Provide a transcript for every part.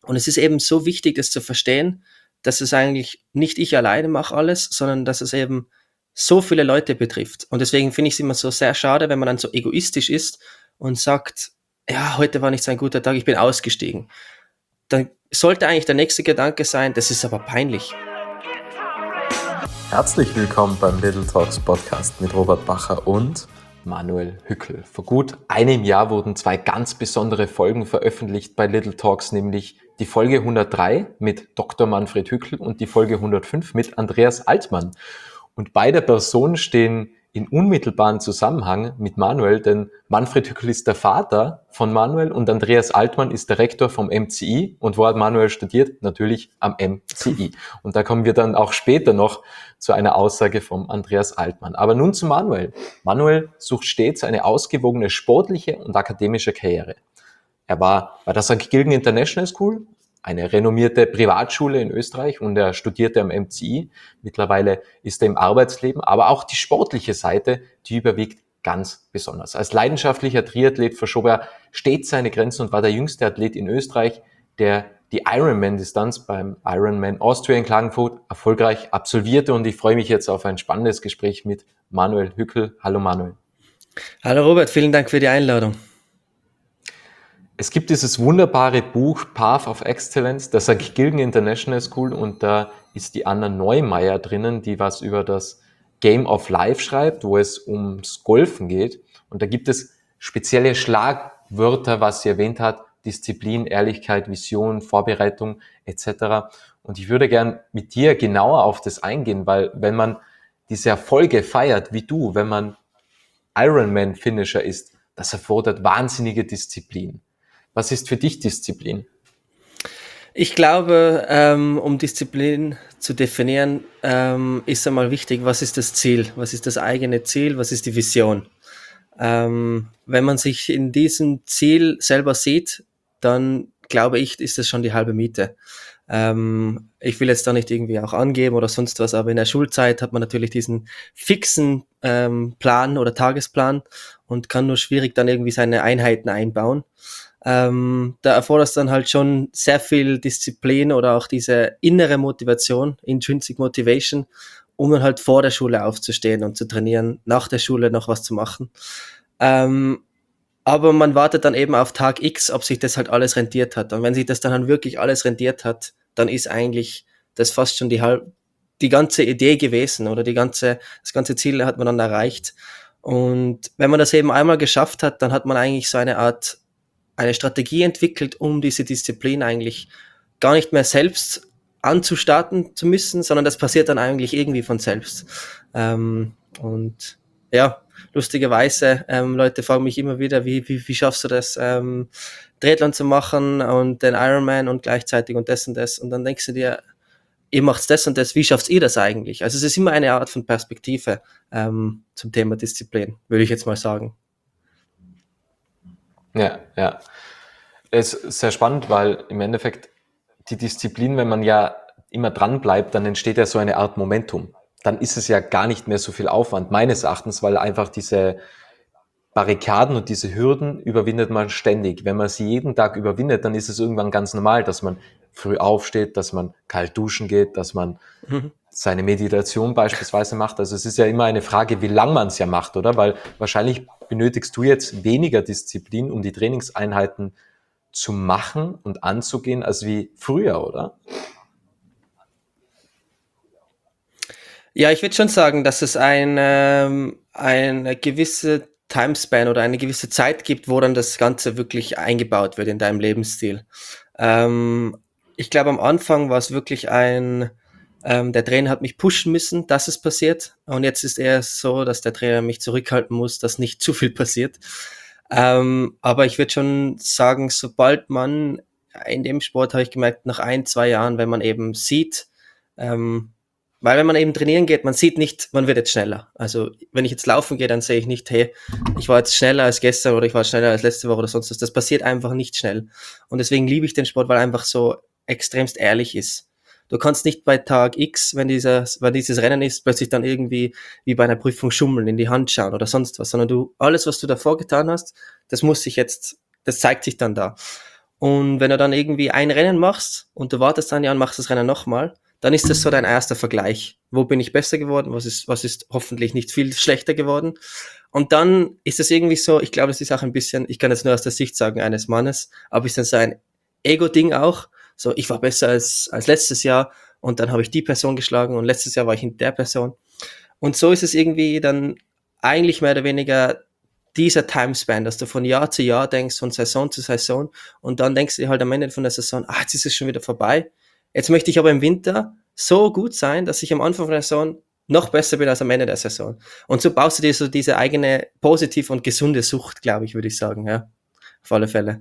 Und es ist eben so wichtig, das zu verstehen, dass es eigentlich nicht ich alleine mache alles, sondern dass es eben so viele Leute betrifft. Und deswegen finde ich es immer so sehr schade, wenn man dann so egoistisch ist und sagt, ja, heute war nicht so ein guter Tag, ich bin ausgestiegen. Dann sollte eigentlich der nächste Gedanke sein, das ist aber peinlich. Herzlich willkommen beim Little Talks Podcast mit Robert Bacher und Manuel Hückel. Vor gut einem Jahr wurden 2 ganz besondere Folgen veröffentlicht bei Little Talks, nämlich die Folge 103 mit Dr. Manfred Hückel und die Folge 105 mit Andreas Altmann. Und beide Personen stehen in unmittelbaren Zusammenhang mit Manuel, denn Manfred Hückel ist der Vater von Manuel und Andreas Altmann ist der Rektor vom MCI. Und wo hat Manuel studiert? Natürlich am MCI. Und da kommen wir dann auch später noch zu einer Aussage vom Andreas Altmann. Aber nun zu Manuel. Manuel sucht stets eine ausgewogene sportliche und akademische Karriere. Er war bei der St. Gilgen International School, eine renommierte Privatschule in Österreich, und er studierte am MCI. Mittlerweile ist er im Arbeitsleben, aber auch die sportliche Seite, die überwiegt ganz besonders. Als leidenschaftlicher Triathlet verschob er stets seine Grenzen und war der jüngste Athlet in Österreich, der die Ironman-Distanz beim Ironman Austria in Klagenfurt erfolgreich absolvierte. Und ich freue mich jetzt auf ein spannendes Gespräch mit Manuel Hückel. Hallo Manuel. Hallo Robert, vielen Dank für die Einladung. Es gibt dieses wunderbare Buch Path of Excellence der St. Gilgen International School, und da ist die Anna Neumeier drinnen, die was über das Game of Life schreibt, wo es ums Golfen geht. Und da gibt es spezielle Schlagwörter, was sie erwähnt hat: Disziplin, Ehrlichkeit, Vision, Vorbereitung etc. Und ich würde gern mit dir genauer auf das eingehen, weil wenn man diese Erfolge feiert, wie du, wenn man Ironman-Finisher ist, das erfordert wahnsinnige Disziplin. Was ist für dich Disziplin? Ich glaube, um Disziplin zu definieren, ist einmal wichtig, was ist das Ziel? Was ist das eigene Ziel? Was ist die Vision? Wenn man sich in diesem Ziel selber sieht, dann glaube ich, ist das schon die halbe Miete. Ich will jetzt da nicht irgendwie auch angeben oder sonst was, aber in der Schulzeit hat man natürlich diesen fixen Plan oder Tagesplan und kann nur schwierig dann irgendwie seine Einheiten einbauen. Da erfordert es dann halt schon sehr viel Disziplin oder auch diese innere Motivation, Intrinsic Motivation, um dann halt vor der Schule aufzustehen und zu trainieren, nach der Schule noch was zu machen. Aber man wartet dann eben auf Tag X, ob sich das halt alles rentiert hat. Und wenn sich das dann wirklich alles rentiert hat, dann ist eigentlich das fast schon die ganze Idee gewesen oder das ganze Ziel hat man dann erreicht. Und wenn man das eben einmal geschafft hat, dann hat man eigentlich so eine Strategie entwickelt, um diese Disziplin eigentlich gar nicht mehr selbst anzustarten zu müssen, sondern das passiert dann eigentlich irgendwie von selbst. Und ja, lustigerweise, Leute fragen mich immer wieder, wie schaffst du das, Triathlon zu machen und den Ironman und gleichzeitig und das und das. Und dann denkst du dir, ihr macht das und das, wie schafft ihr das eigentlich? Also es ist immer eine Art von Perspektive zum Thema Disziplin, würde ich jetzt mal sagen. Ja. Es ist sehr spannend, weil im Endeffekt die Disziplin, wenn man ja immer dran bleibt, dann entsteht ja so eine Art Momentum. Dann ist es ja gar nicht mehr so viel Aufwand, meines Erachtens, weil einfach diese Barrikaden und diese Hürden überwindet man ständig. Wenn man sie jeden Tag überwindet, dann ist es irgendwann ganz normal, dass man früh aufsteht, dass man kalt duschen geht, dass man seine Meditation beispielsweise macht. Also es ist ja immer eine Frage, wie lang man es ja macht, oder? Weil wahrscheinlich benötigst du jetzt weniger Disziplin, um die Trainingseinheiten zu machen und anzugehen, als wie früher, oder? Ja, ich würde schon sagen, dass es eine gewisse Timespan oder eine gewisse Zeit gibt, wo dann das Ganze wirklich eingebaut wird in deinem Lebensstil. Ich glaube, am Anfang war es wirklich der Trainer hat mich pushen müssen, dass es passiert. Und jetzt ist eher so, dass der Trainer mich zurückhalten muss, dass nicht zu viel passiert. Aber ich würde schon sagen, sobald man in dem Sport, habe ich gemerkt, nach 1, 2 Jahren, wenn man eben sieht, weil wenn man eben trainieren geht, man sieht nicht, man wird jetzt schneller. Also wenn ich jetzt laufen gehe, dann sehe ich nicht, hey, ich war jetzt schneller als gestern oder ich war schneller als letzte Woche oder sonst was. Das passiert einfach nicht schnell. Und deswegen liebe ich den Sport, weil er einfach so extremst ehrlich ist. Du kannst nicht bei Tag X, wenn dieses Rennen ist, plötzlich dann irgendwie wie bei einer Prüfung schummeln, in die Hand schauen oder sonst was, sondern alles, was du davor getan hast, das zeigt sich dann da. Und wenn du dann irgendwie ein Rennen machst und du wartest ein Jahr und machst das Rennen nochmal, dann ist das so dein erster Vergleich. Wo bin ich besser geworden? Was ist hoffentlich nicht viel schlechter geworden? Und dann ist es irgendwie so, ich glaube, es ist auch ein bisschen, ich kann jetzt nur aus der Sicht sagen eines Mannes, aber ist dann so ein Ego-Ding auch. So, ich war besser als letztes Jahr und dann habe ich die Person geschlagen und letztes Jahr war ich hinter der Person. Und so ist es irgendwie dann eigentlich mehr oder weniger dieser Timespan, dass du von Jahr zu Jahr denkst, von Saison zu Saison und dann denkst du dir halt am Ende von der Saison, jetzt ist es schon wieder vorbei. Jetzt möchte ich aber im Winter so gut sein, dass ich am Anfang von der Saison noch besser bin als am Ende der Saison. Und so baust du dir so diese eigene positive und gesunde Sucht, glaube ich, würde ich sagen, ja. Auf alle Fälle.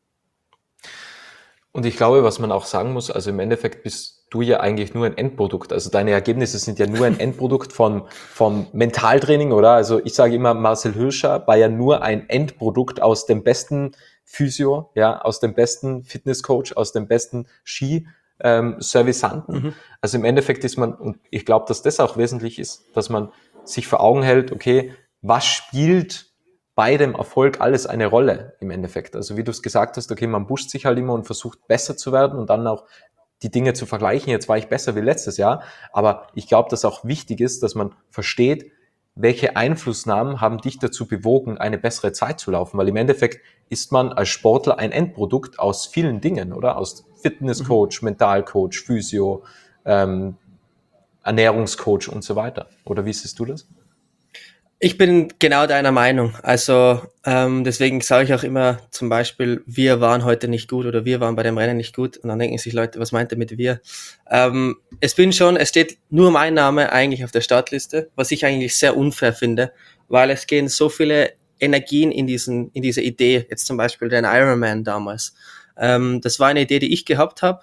Und ich glaube, was man auch sagen muss, also im Endeffekt bist du ja eigentlich nur ein Endprodukt. Also deine Ergebnisse sind ja nur ein Endprodukt vom Mentaltraining, oder? Also ich sage immer, Marcel Hirscher war ja nur ein Endprodukt aus dem besten Physio, ja, aus dem besten Fitnesscoach, aus dem besten Ski-Servisanten. Also im Endeffekt ist man, und ich glaube, dass das auch wesentlich ist, dass man sich vor Augen hält, okay, was spielt bei dem Erfolg alles eine Rolle im Endeffekt. Also wie du es gesagt hast, okay, man pusht sich halt immer und versucht besser zu werden und dann auch die Dinge zu vergleichen. Jetzt war ich besser wie letztes Jahr, aber ich glaube, dass auch wichtig ist, dass man versteht, welche Einflussnahmen haben dich dazu bewogen, eine bessere Zeit zu laufen, weil im Endeffekt ist man als Sportler ein Endprodukt aus vielen Dingen, oder? Aus Fitnesscoach, Mentalcoach, Physio, Ernährungscoach und so weiter. Oder wie siehst du das? Ich bin genau deiner Meinung. Also deswegen sage ich auch immer zum Beispiel, wir waren heute nicht gut oder wir waren bei dem Rennen nicht gut. Und dann denken sich Leute, was meint er mit wir? Es steht nur mein Name eigentlich auf der Startliste, was ich eigentlich sehr unfair finde, weil es gehen so viele Energien in diese Idee. Jetzt zum Beispiel den Ironman damals. Das war eine Idee, die ich gehabt habe.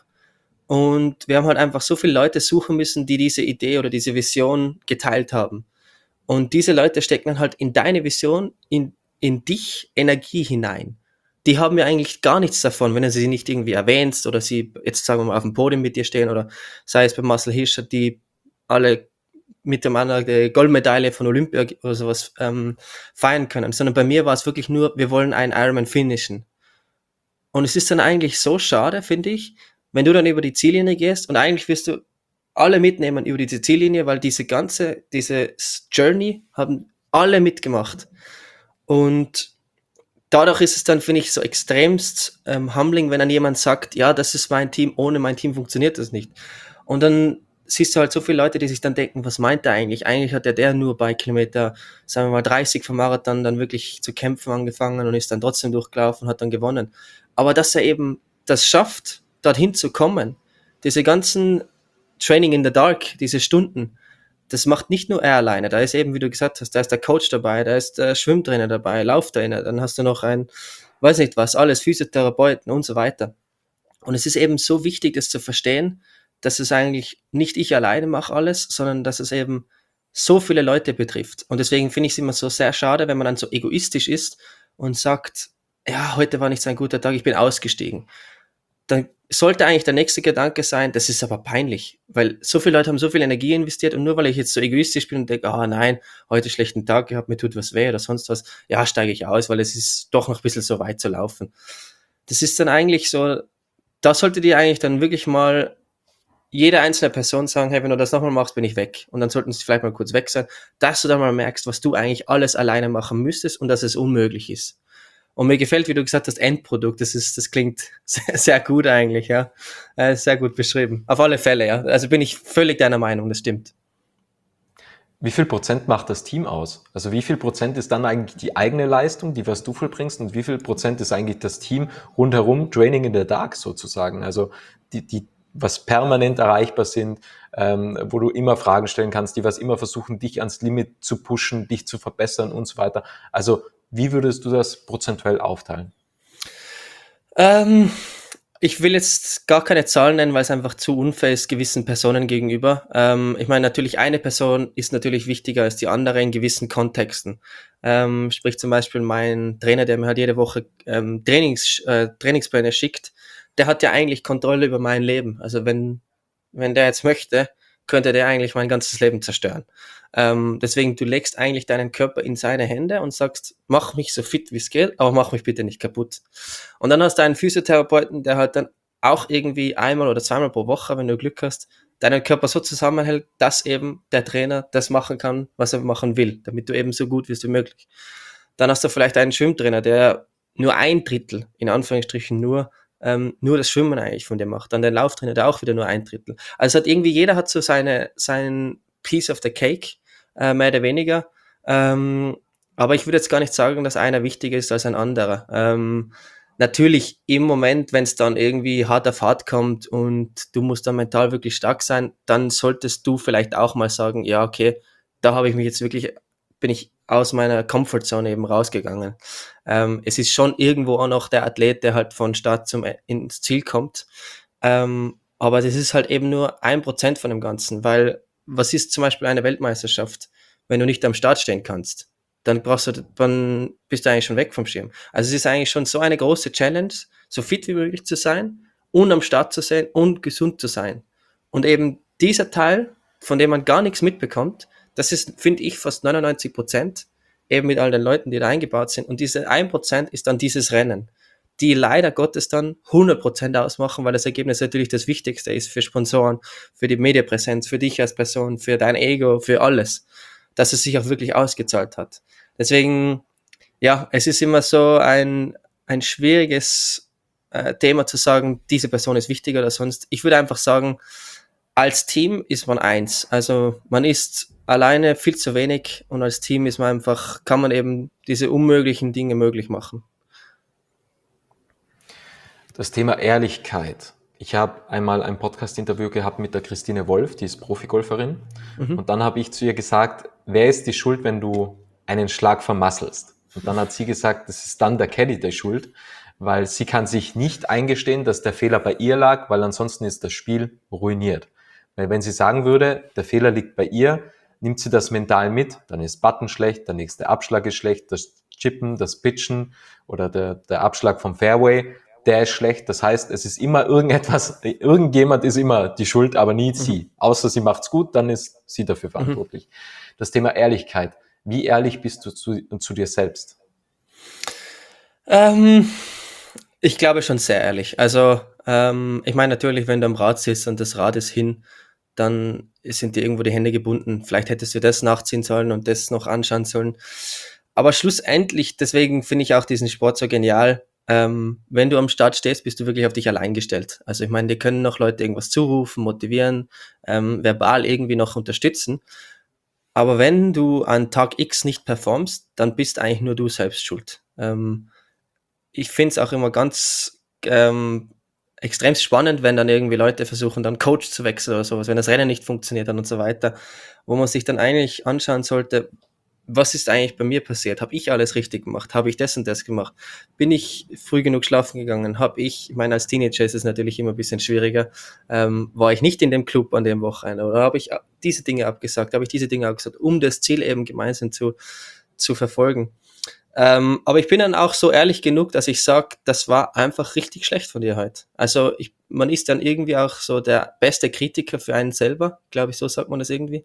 Und wir haben halt einfach so viele Leute suchen müssen, die diese Idee oder diese Vision geteilt haben. Und diese Leute stecken dann halt in deine Vision, in dich Energie hinein. Die haben ja eigentlich gar nichts davon, wenn du sie nicht irgendwie erwähnst oder sie jetzt sagen wir mal auf dem Podium mit dir stehen oder sei es bei Marcel Hirscher, die alle mit dem anderen die Goldmedaille von Olympia oder sowas feiern können, sondern bei mir war es wirklich nur, wir wollen einen Ironman finishen. Und es ist dann eigentlich so schade, finde ich, wenn du dann über die Ziellinie gehst und eigentlich wirst du alle mitnehmen über diese Ziellinie, weil diese Journey haben alle mitgemacht. Und dadurch ist es dann, finde ich, so extremst humbling, wenn dann jemand sagt, ja, das ist mein Team, ohne mein Team funktioniert das nicht. Und dann siehst du halt so viele Leute, die sich dann denken, was meint er eigentlich? Eigentlich hat der nur bei Kilometer, sagen wir mal 30 vom Marathon dann wirklich zu kämpfen angefangen und ist dann trotzdem durchgelaufen und hat dann gewonnen. Aber dass er eben das schafft, dorthin zu kommen, diese ganzen Training in the Dark, diese Stunden, das macht nicht nur er alleine. Da ist eben, wie du gesagt hast, da ist der Coach dabei, da ist der Schwimmtrainer dabei, Lauftrainer, dann hast du noch ein, weiß nicht was, alles, Physiotherapeuten und so weiter. Und es ist eben so wichtig, das zu verstehen, dass es eigentlich nicht ich alleine mache alles, sondern dass es eben so viele Leute betrifft. Und deswegen finde ich es immer so sehr schade, wenn man dann so egoistisch ist und sagt, ja, heute war nicht so ein guter Tag, ich bin ausgestiegen. Dann sollte eigentlich der nächste Gedanke sein, das ist aber peinlich, weil so viele Leute haben so viel Energie investiert und nur weil ich jetzt so egoistisch bin und denke, nein, heute schlechten Tag gehabt, mir tut was weh oder sonst was, ja, steige ich aus, weil es ist doch noch ein bisschen so weit zu laufen. Das ist dann eigentlich so, da sollte dir eigentlich dann wirklich mal jede einzelne Person sagen, hey, wenn du das nochmal machst, bin ich weg. Und dann sollten sie vielleicht mal kurz weg sein, dass du dann mal merkst, was du eigentlich alles alleine machen müsstest und dass es unmöglich ist. Und mir gefällt, wie du gesagt hast, Endprodukt. Das klingt sehr, sehr gut eigentlich, ja. Sehr gut beschrieben. Auf alle Fälle, ja. Also bin ich völlig deiner Meinung, das stimmt. Wie viel Prozent macht das Team aus? Also wie viel Prozent ist dann eigentlich die eigene Leistung, die was du vollbringst, und wie viel Prozent ist eigentlich das Team rundherum, Training in the Dark sozusagen? Also die was permanent erreichbar sind, wo du immer Fragen stellen kannst, die was immer versuchen, dich ans Limit zu pushen, dich zu verbessern und so weiter. Also wie würdest du das prozentuell aufteilen? Ähm, Ich will jetzt gar keine Zahlen nennen, weil es einfach zu unfair ist gewissen Personen gegenüber. Ich meine, natürlich eine Person ist natürlich wichtiger als die andere in gewissen Kontexten. Sprich zum Beispiel mein Trainer, der mir halt jede Woche Trainingspläne schickt, der hat ja eigentlich Kontrolle über mein Leben. Also wenn der jetzt möchte, könnte der eigentlich mein ganzes Leben zerstören. Deswegen, du legst eigentlich deinen Körper in seine Hände und sagst, mach mich so fit wie es geht, aber mach mich bitte nicht kaputt. Und dann hast du einen Physiotherapeuten, der halt dann auch irgendwie einmal oder zweimal pro Woche, wenn du Glück hast, deinen Körper so zusammenhält, dass eben der Trainer das machen kann, was er machen will, damit du eben so gut wirst wie möglich. Dann hast du vielleicht einen Schwimmtrainer, der nur ein Drittel, in Anführungsstrichen nur das Schwimmen eigentlich von dir macht. Dann der Lauftrainer, der auch wieder nur ein Drittel. Also hat irgendwie, jeder hat so sein Piece of the Cake, mehr oder weniger. Aber ich würde jetzt gar nicht sagen, dass einer wichtiger ist als ein anderer. Natürlich im Moment, wenn es dann irgendwie hart auf hart kommt und du musst dann mental wirklich stark sein, dann solltest du vielleicht auch mal sagen, ja, okay, da habe ich mich jetzt wirklich, bin ich aus meiner Comfortzone eben rausgegangen. Es ist schon irgendwo auch noch der Athlet, der halt von Start ins Ziel kommt. Aber das ist halt eben nur 1% von dem Ganzen, weil was ist zum Beispiel eine Weltmeisterschaft, wenn du nicht am Start stehen kannst? Dann bist du eigentlich schon weg vom Schirm. Also es ist eigentlich schon so eine große Challenge, so fit wie möglich zu sein und am Start zu sein und gesund zu sein. Und eben dieser Teil, von dem man gar nichts mitbekommt, das ist, finde ich, fast 99%, eben mit all den Leuten, die da eingebaut sind. Und diese 1% ist dann dieses Rennen, die leider Gottes dann 100% ausmachen, weil das Ergebnis natürlich das Wichtigste ist für Sponsoren, für die Mediapräsenz, für dich als Person, für dein Ego, für alles, dass es sich auch wirklich ausgezahlt hat. Deswegen, ja, es ist immer so ein schwieriges Thema zu sagen, diese Person ist wichtiger oder sonst. Ich würde einfach sagen, als Team ist man eins. Also man ist alleine viel zu wenig und als Team ist man einfach, kann man eben diese unmöglichen Dinge möglich machen. Das Thema Ehrlichkeit. Ich habe einmal ein Podcast-Interview gehabt mit der Christine Wolf, die ist Profigolferin. Und dann habe ich zu ihr gesagt, wer ist die Schuld, wenn du einen Schlag vermasselst? Und dann hat sie gesagt, das ist dann der Caddy der Schuld, weil sie kann sich nicht eingestehen, dass der Fehler bei ihr lag, weil ansonsten ist das Spiel ruiniert. Weil wenn sie sagen würde, der Fehler liegt bei ihr, nimmt sie das mental mit, dann ist Button schlecht, der nächste Abschlag ist schlecht, das Chippen, das Pitchen oder der Abschlag vom Fairway, der ist schlecht. Das heißt, es ist immer irgendjemand ist immer die Schuld, aber nie sie. Außer sie macht's gut, dann ist sie dafür verantwortlich. Das Thema Ehrlichkeit. Wie ehrlich bist du zu dir selbst? Ich glaube schon sehr ehrlich. Also, ich meine natürlich, wenn du am Rad sitzt und das Rad ist hin, dann sind dir irgendwo die Hände gebunden. Vielleicht hättest du das nachziehen sollen und das noch anschauen sollen. Aber schlussendlich, deswegen finde ich auch diesen Sport so genial. Wenn du am Start stehst, bist du wirklich auf dich allein gestellt. Also ich meine, dir können noch Leute irgendwas zurufen, motivieren, verbal irgendwie noch unterstützen. Aber wenn du an Tag X nicht performst, dann bist eigentlich nur du selbst schuld. Ich finde es auch immer ganz extrem spannend, wenn dann irgendwie Leute versuchen, dann Coach zu wechseln oder sowas, wenn das Rennen nicht funktioniert dann und so weiter, wo man sich dann eigentlich anschauen sollte, was ist eigentlich bei mir passiert? Habe ich alles richtig gemacht? Habe ich das und das gemacht? Bin ich früh genug schlafen gegangen? Ich meine, als Teenager ist es natürlich immer ein bisschen schwieriger. War ich nicht in dem Club an dem Wochenende? Oder habe ich diese Dinge abgesagt? Habe ich diese Dinge abgesagt, um das Ziel eben gemeinsam zu verfolgen? Aber ich bin dann auch so ehrlich genug, dass ich sage, das war einfach richtig schlecht von dir heute. Also man ist dann irgendwie auch so der beste Kritiker für einen selber, glaube ich, so sagt man das irgendwie.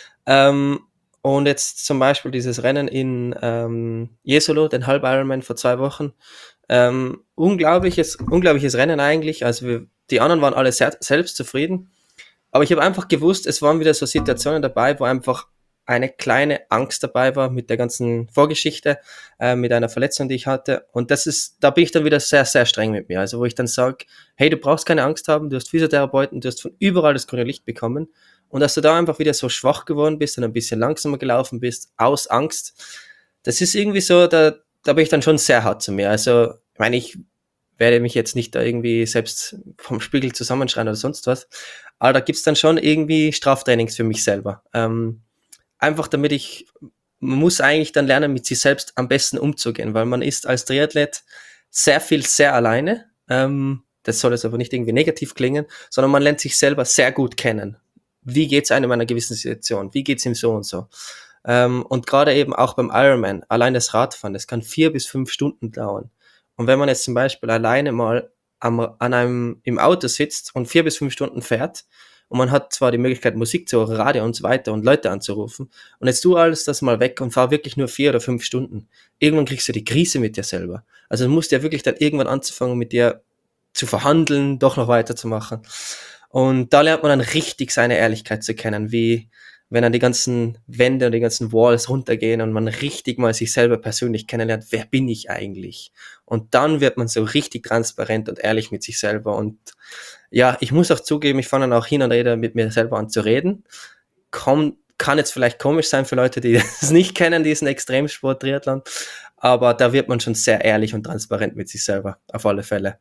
Und jetzt zum Beispiel dieses Rennen in Jesolo, den Halb-Ironman vor 2 Wochen. Unglaubliches Rennen eigentlich. Also die anderen waren alle selbst zufrieden. Aber ich habe einfach gewusst, es waren wieder so Situationen dabei, wo einfach eine kleine Angst dabei war mit der ganzen Vorgeschichte, mit einer Verletzung, die ich hatte. Und da bin ich dann wieder sehr, sehr streng mit mir. Also wo ich dann sage, hey, du brauchst keine Angst haben, du hast Physiotherapeuten, du hast von überall das grüne Licht bekommen. Und dass du da einfach wieder so schwach geworden bist und ein bisschen langsamer gelaufen bist, aus Angst, das ist irgendwie so, da bin ich dann schon sehr hart zu mir. Also, ich meine, ich werde mich jetzt nicht da irgendwie selbst vom Spiegel zusammenschreien oder sonst was, aber da gibt's dann schon irgendwie Straftrainings für mich selber. Einfach man muss eigentlich dann lernen, mit sich selbst am besten umzugehen, weil man ist als Triathlet sehr alleine. Das soll jetzt aber nicht irgendwie negativ klingen, sondern man lernt sich selber sehr gut kennen. Wie geht's einem in einer gewissen Situation? Wie geht's ihm so und so? Und gerade eben auch beim Ironman, allein das Radfahren, das kann 4 bis 5 Stunden dauern. Und wenn man jetzt zum Beispiel alleine mal im Auto sitzt und 4 bis 5 Stunden fährt und man hat zwar die Möglichkeit, Musik zu hören, Radio und so weiter und Leute anzurufen, und jetzt tu alles das mal weg und fahr wirklich nur 4 oder 5 Stunden. Irgendwann kriegst du die Krise mit dir selber. Also du musst ja wirklich dann irgendwann anzufangen, mit dir zu verhandeln, doch noch weiterzumachen. Und da lernt man dann richtig seine Ehrlichkeit zu kennen, wie wenn dann die ganzen Wände und die ganzen Walls runtergehen und man richtig mal sich selber persönlich kennenlernt, wer bin ich eigentlich? Und dann wird man so richtig transparent und ehrlich mit sich selber. Und ja, ich muss auch zugeben, ich fange dann auch hin und wieder mit mir selber an zu reden. Kann jetzt vielleicht komisch sein für Leute, die es nicht kennen, diesen Extremsport Triathlon, aber da wird man schon sehr ehrlich und transparent mit sich selber, auf alle Fälle.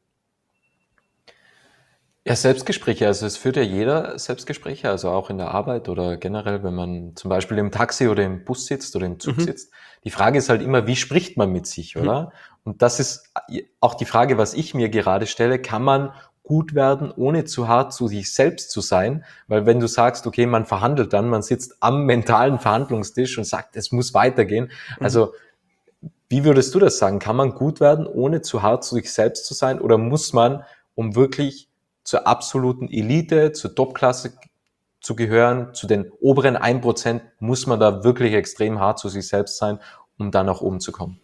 Ja, Selbstgespräche, also es führt ja jeder Selbstgespräche, also auch in der Arbeit oder generell, wenn man zum Beispiel im Taxi oder im Bus sitzt oder im Zug Mhm. sitzt. Die Frage ist halt immer, wie spricht man mit sich, Mhm. oder? Und das ist auch die Frage, was ich mir gerade stelle, kann man gut werden, ohne zu hart zu sich selbst zu sein? Weil wenn du sagst, okay, man verhandelt dann, man sitzt am mentalen Verhandlungstisch und sagt, es muss weitergehen. Mhm. Also wie würdest du das sagen? Kann man gut werden, ohne zu hart zu sich selbst zu sein? Oder muss man, um wirklich zur absoluten Elite, zur Topklasse zu gehören, zu den oberen 1%, muss man da wirklich extrem hart zu sich selbst sein, um da nach oben zu kommen?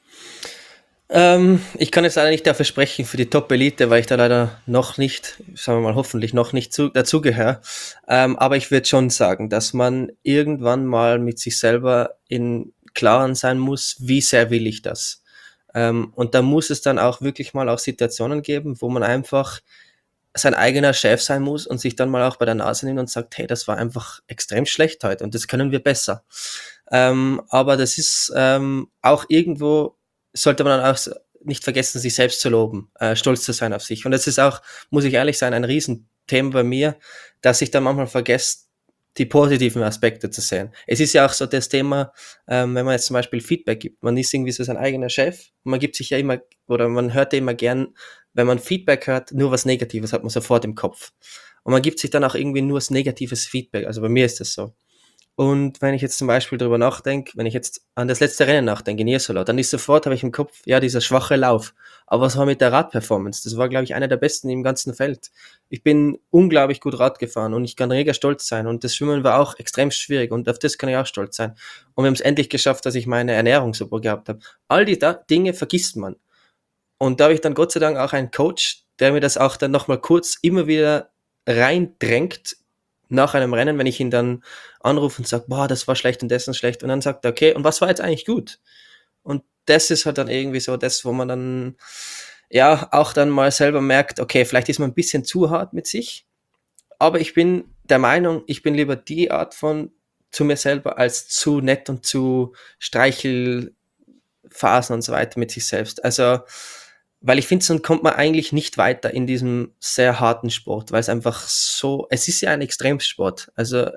Ich kann jetzt leider nicht dafür sprechen für die Top-Elite, weil ich da leider noch nicht, sagen wir mal hoffentlich noch nicht dazugehöre. Aber ich würde schon sagen, dass man irgendwann mal mit sich selber in Klaren sein muss, wie sehr will ich das. Und da muss es dann auch wirklich mal auch Situationen geben, wo man einfach sein eigener Chef sein muss und sich dann mal auch bei der Nase nimmt und sagt, hey, das war einfach extrem schlecht heute und das können wir besser. Aber das ist auch irgendwo, sollte man dann auch nicht vergessen, sich selbst zu loben, stolz zu sein auf sich. Und das ist auch, muss ich ehrlich sein, ein Riesenthema bei mir, dass ich dann manchmal vergesse, die positiven Aspekte zu sehen. Es ist ja auch so das Thema, wenn man jetzt zum Beispiel Feedback gibt. Man ist irgendwie so sein eigener Chef und man gibt sich ja immer, oder man hört ja immer gern, wenn man Feedback hört, nur was Negatives hat man sofort im Kopf. Und man gibt sich dann auch irgendwie nur das negatives Feedback. Also bei mir ist das so. Und wenn ich jetzt zum Beispiel darüber nachdenke, wenn ich jetzt an das letzte Rennen nachdenke in Jesolo, dann ist sofort, habe ich im Kopf, ja, dieser schwache Lauf. Aber was war mit der Radperformance? Das war, glaube ich, einer der besten im ganzen Feld. Ich bin unglaublich gut Rad gefahren und ich kann mega stolz sein. Und das Schwimmen war auch extrem schwierig und auf das kann ich auch stolz sein. Und wir haben es endlich geschafft, dass ich meine Ernährung super gehabt habe. All die Dinge vergisst man. Und da habe ich dann Gott sei Dank auch einen Coach, der mir das auch dann nochmal kurz immer wieder reindrängt nach einem Rennen, wenn ich ihn dann anrufe und sage, boah, das war schlecht und das ist schlecht. Und dann sagt er, okay, und was war jetzt eigentlich gut? Und das ist halt dann irgendwie so das, wo man dann ja auch dann mal selber merkt, okay, vielleicht ist man ein bisschen zu hart mit sich, aber ich bin der Meinung, ich bin lieber die Art von zu mir selber als zu nett und zu Streichelphasen und so weiter mit sich selbst. Also, weil ich finde, sonst kommt man eigentlich nicht weiter in diesem sehr harten Sport, weil es einfach so, es ist ja ein Extremsport. Also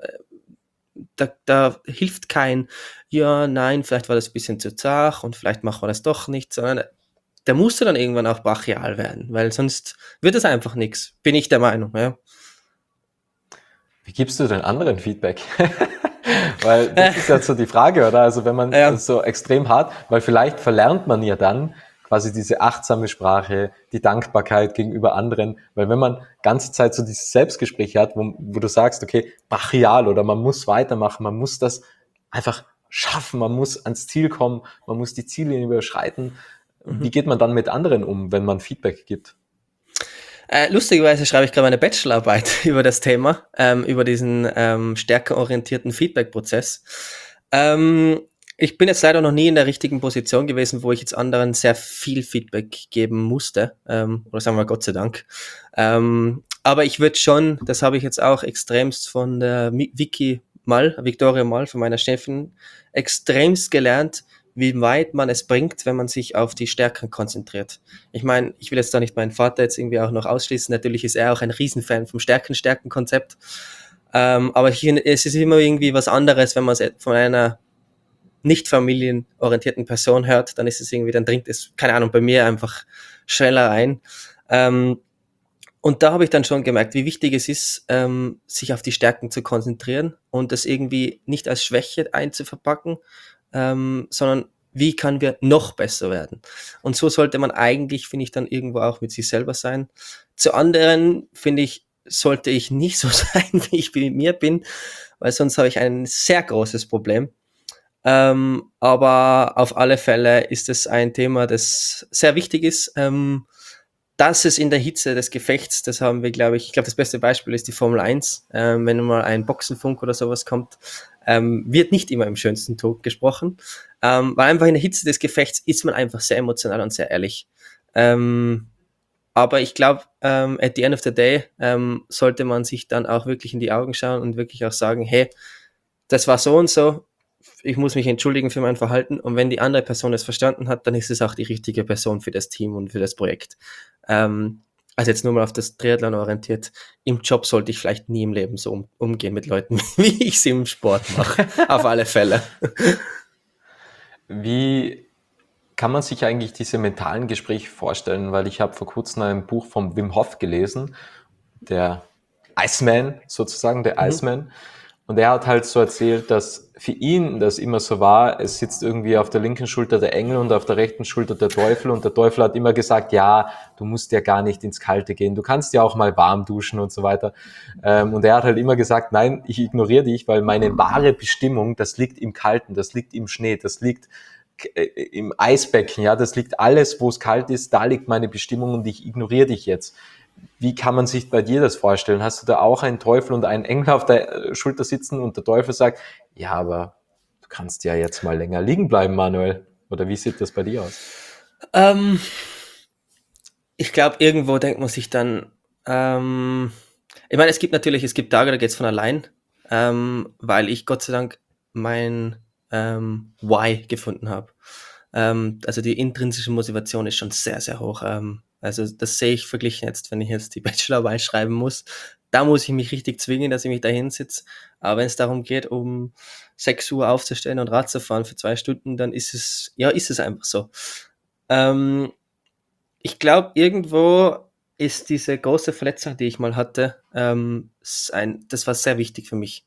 da hilft kein, ja, nein, vielleicht war das ein bisschen zu zart und vielleicht machen wir das doch nicht, sondern der musste dann irgendwann auch brachial werden, weil sonst wird es einfach nichts, bin ich der Meinung, ja. Wie gibst du den anderen Feedback? Weil das ist ja so die Frage, oder? Also wenn man Ja. so extrem hart, weil vielleicht verlernt man ja dann quasi diese achtsame Sprache, die Dankbarkeit gegenüber anderen, weil wenn man ganze Zeit so dieses Selbstgespräch hat, wo du sagst, okay, brachial oder man muss weitermachen, man muss das einfach schaffen, man muss ans Ziel kommen, man muss die Ziellinie überschreiten. Wie Mhm. geht man dann mit anderen um, wenn man Feedback gibt? Lustigerweise schreibe ich gerade meine Bachelorarbeit über das Thema, über diesen stärkeorientierten Feedback-Prozess. Ich bin jetzt leider noch nie in der richtigen Position gewesen, wo ich jetzt anderen sehr viel Feedback geben musste, oder sagen wir Gott sei Dank. Aber ich würde schon, das habe ich jetzt auch extremst von der Victoria Mall, von meiner Chefin, extremst gelernt, wie weit man es bringt, wenn man sich auf die Stärken konzentriert. Ich meine, ich will jetzt da nicht meinen Vater jetzt irgendwie auch noch ausschließen. Natürlich ist er auch ein Riesenfan vom Stärken-Konzept. Aber es ist immer irgendwie was anderes, wenn man es von einer nicht familienorientierten Person hört, dann ist es irgendwie, dann dringt es, keine Ahnung, bei mir einfach schneller ein. Und da habe ich dann schon gemerkt, wie wichtig es ist, sich auf die Stärken zu konzentrieren und das irgendwie nicht als Schwäche einzuverpacken, sondern wie können wir noch besser werden? Und so sollte man eigentlich, finde ich, dann irgendwo auch mit sich selber sein. Zu anderen, finde ich, sollte ich nicht so sein, wie ich mit mir bin, weil sonst habe ich ein sehr großes Problem. Aber auf alle Fälle ist es ein Thema, das sehr wichtig ist. Dass es in der Hitze des Gefechts, das haben wir, glaube ich, das beste Beispiel ist die Formel 1. Wenn mal ein Boxenfunk oder sowas kommt, wird nicht immer im schönsten Ton gesprochen, weil einfach in der Hitze des Gefechts ist man einfach sehr emotional und sehr ehrlich. Aber ich glaube, at the end of the day sollte man sich dann auch wirklich in die Augen schauen und wirklich auch sagen, hey, das war so und so, ich muss mich entschuldigen für mein Verhalten, und wenn die andere Person es verstanden hat, dann ist es auch die richtige Person für das Team und für das Projekt. Also jetzt nur mal auf das Triathlon orientiert. Im Job sollte ich vielleicht nie im Leben so umgehen mit Leuten, wie ich es im Sport mache. Auf alle Fälle. Wie kann man sich eigentlich diese mentalen Gespräche vorstellen? Weil ich habe vor kurzem ein Buch von Wim Hof gelesen, der Iceman sozusagen, der Mhm. Iceman. Und er hat halt so erzählt, dass für ihn das immer so war, es sitzt irgendwie auf der linken Schulter der Engel und auf der rechten Schulter der Teufel, und der Teufel hat immer gesagt, ja, du musst ja gar nicht ins Kalte gehen, du kannst ja auch mal warm duschen und so weiter. Und er hat halt immer gesagt, nein, ich ignoriere dich, weil meine wahre Bestimmung, das liegt im Kalten, das liegt im Schnee, das liegt im Eisbecken, ja, das liegt alles, wo es kalt ist, da liegt meine Bestimmung und ich ignoriere dich jetzt. Wie kann man sich bei dir das vorstellen? Hast du da auch einen Teufel und einen Engel auf der Schulter sitzen und der Teufel sagt, ja, aber du kannst ja jetzt mal länger liegen bleiben, Manuel? Oder wie sieht das bei dir aus? Ähm, Ich glaube, irgendwo denkt man sich dann, ich meine, es gibt Tage, da geht's von allein, weil ich Gott sei Dank mein Why gefunden habe. Also die intrinsische Motivation ist schon sehr, sehr hoch. Also das sehe ich verglichen jetzt, wenn ich jetzt die Bachelorarbeit schreiben muss. Da muss ich mich richtig zwingen, dass ich mich da hinsitze. Aber wenn es darum geht, um 6 Uhr aufzustehen und Rad zu fahren für 2 Stunden, dann ist es einfach so. Ähm, Ich glaube, irgendwo ist diese große Verletzung, die ich mal hatte, das war sehr wichtig für mich.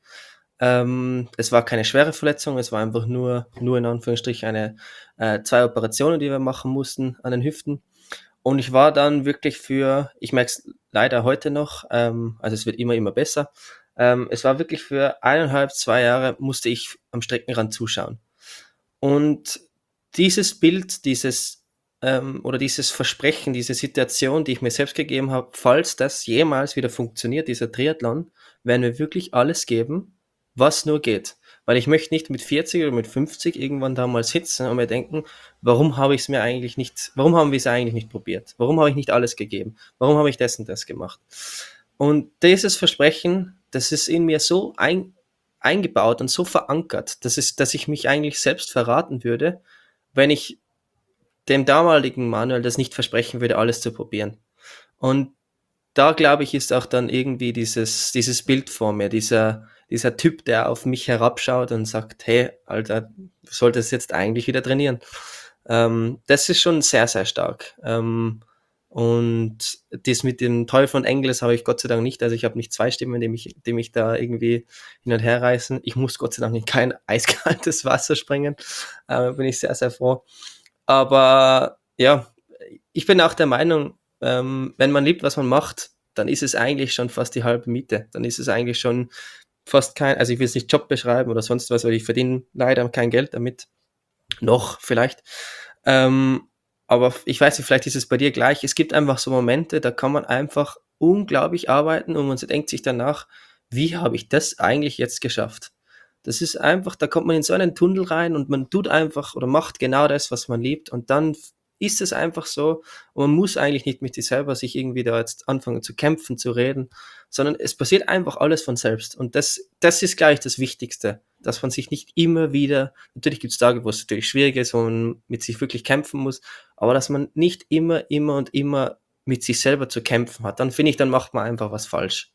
Es war keine schwere Verletzung, es war einfach nur in Anführungsstrichen 2 Operationen, die wir machen mussten an den Hüften. Und ich war dann wirklich ich merke es leider heute noch, also es wird immer besser. Es war wirklich für 1,5, 2 Jahre musste ich am Streckenrand zuschauen. Und dieses Bild, oder dieses Versprechen, diese Situation, die ich mir selbst gegeben habe, falls das jemals wieder funktioniert, dieser Triathlon, werden wir wirklich alles geben, was nur geht. Weil ich möchte nicht mit 40 oder mit 50 irgendwann da mal sitzen und mir denken, warum haben wir es eigentlich nicht probiert? Warum habe ich nicht alles gegeben? Warum habe ich das und das gemacht? Und dieses Versprechen, das ist in mir so eingebaut und so verankert, dass ich mich eigentlich selbst verraten würde, wenn ich dem damaligen Manuel das nicht versprechen würde, alles zu probieren. Und da glaube ich, ist auch dann irgendwie dieses Bild vor mir, dieser Typ, der auf mich herabschaut und sagt, hey, Alter, du solltest jetzt eigentlich wieder trainieren. Das ist schon sehr, sehr stark. Und das mit dem Teufel und Engel, das habe ich Gott sei Dank nicht. Also ich habe nicht 2 Stimmen, die mich da irgendwie hin und her reißen. Ich muss Gott sei Dank in kein eiskaltes Wasser springen. Bin ich sehr, sehr froh. Aber ja, ich bin auch der Meinung, wenn man liebt, was man macht, dann ist es eigentlich schon fast die halbe Miete. Dann ist es eigentlich schon fast also ich will es nicht Job beschreiben oder sonst was, weil ich verdiene leider kein Geld damit. Noch vielleicht. Aber ich weiß nicht, vielleicht ist es bei dir gleich. Es gibt einfach so Momente, da kann man einfach unglaublich arbeiten und man denkt sich danach, wie habe ich das eigentlich jetzt geschafft? Das ist einfach, da kommt man in so einen Tunnel rein und man tut einfach oder macht genau das, was man liebt, und dann ist es einfach so, und man muss eigentlich nicht mit sich selber sich irgendwie da jetzt anfangen zu kämpfen, zu reden, sondern es passiert einfach alles von selbst, und das ist, glaube ich, das Wichtigste, dass man sich nicht immer wieder, natürlich gibt es Tage, wo es natürlich schwierig ist, wo man mit sich wirklich kämpfen muss, aber dass man nicht immer mit sich selber zu kämpfen hat, dann finde ich, dann macht man einfach was falsch.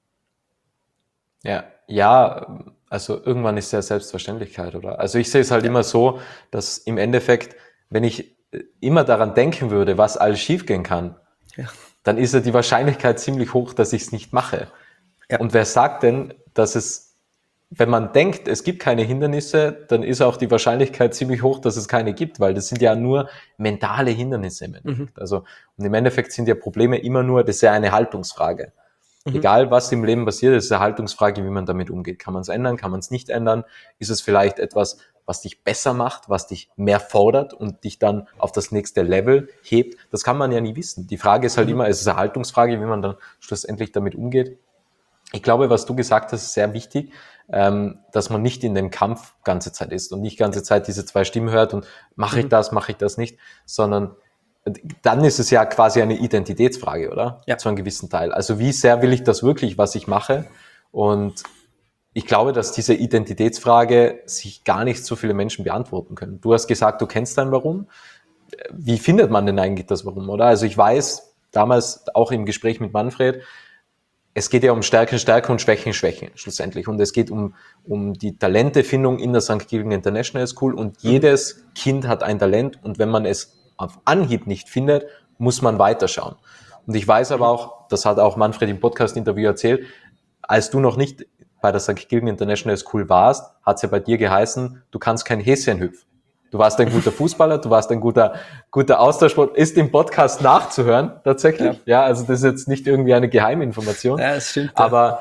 Ja, also irgendwann ist ja Selbstverständlichkeit, oder? Also ich sehe es halt Ja, immer so, dass im Endeffekt, wenn ich immer daran denken würde, was alles schiefgehen kann, ja, dann ist ja die Wahrscheinlichkeit ziemlich hoch, dass ich es nicht mache. ja. Und wer sagt denn, dass wenn man denkt, es gibt keine Hindernisse, dann ist auch die Wahrscheinlichkeit ziemlich hoch, dass es keine gibt, weil das sind ja nur mentale Hindernisse im Mhm. Endeffekt. Also, und im Endeffekt sind ja Probleme immer nur, das ist ja eine Haltungsfrage. Mhm. Egal, was im Leben passiert, ist eine Haltungsfrage, wie man damit umgeht. Kann man es ändern? Kann man es nicht ändern? Ist es vielleicht etwas, was dich besser macht, was dich mehr fordert und dich dann auf das nächste Level hebt? Das kann man ja nie wissen. Die Frage ist halt Mhm. immer, es ist eine Haltungsfrage, wie man dann schlussendlich damit umgeht. Ich glaube, was du gesagt hast, ist sehr wichtig, dass man nicht in dem Kampf ganze Zeit ist und nicht ganze Zeit diese zwei Stimmen hört und Mhm. mache ich das nicht, sondern dann ist es ja quasi eine Identitätsfrage, oder? Ja. Zu einem gewissen Teil. Also wie sehr will ich das wirklich, was ich mache? Und ich glaube, dass diese Identitätsfrage sich gar nicht so viele Menschen beantworten können. Du hast gesagt, du kennst dein Warum. Wie findet man denn eigentlich das Warum, oder? Also ich weiß, damals auch im Gespräch mit Manfred, es geht ja um Stärken, Stärken und Schwächen, Schwächen schlussendlich. Und es geht um die Talentefindung in der St. Gilgen International School. Und Mhm. jedes Kind hat ein Talent. Und wenn man es auf Anhieb nicht findet, muss man weiterschauen. Und ich weiß aber Mhm. auch, das hat auch Manfred im Podcast-Interview erzählt, als du noch nicht bei der St. Gilgen International School warst, hat es ja bei dir geheißen, du kannst kein Häschen hüpfen. Du warst ein guter Fußballer, du warst ein guter Austauschsport, ist im Podcast nachzuhören, Ja. tatsächlich. Ja, also das ist jetzt nicht irgendwie eine Geheiminformation. Ja, das stimmt, ja. Aber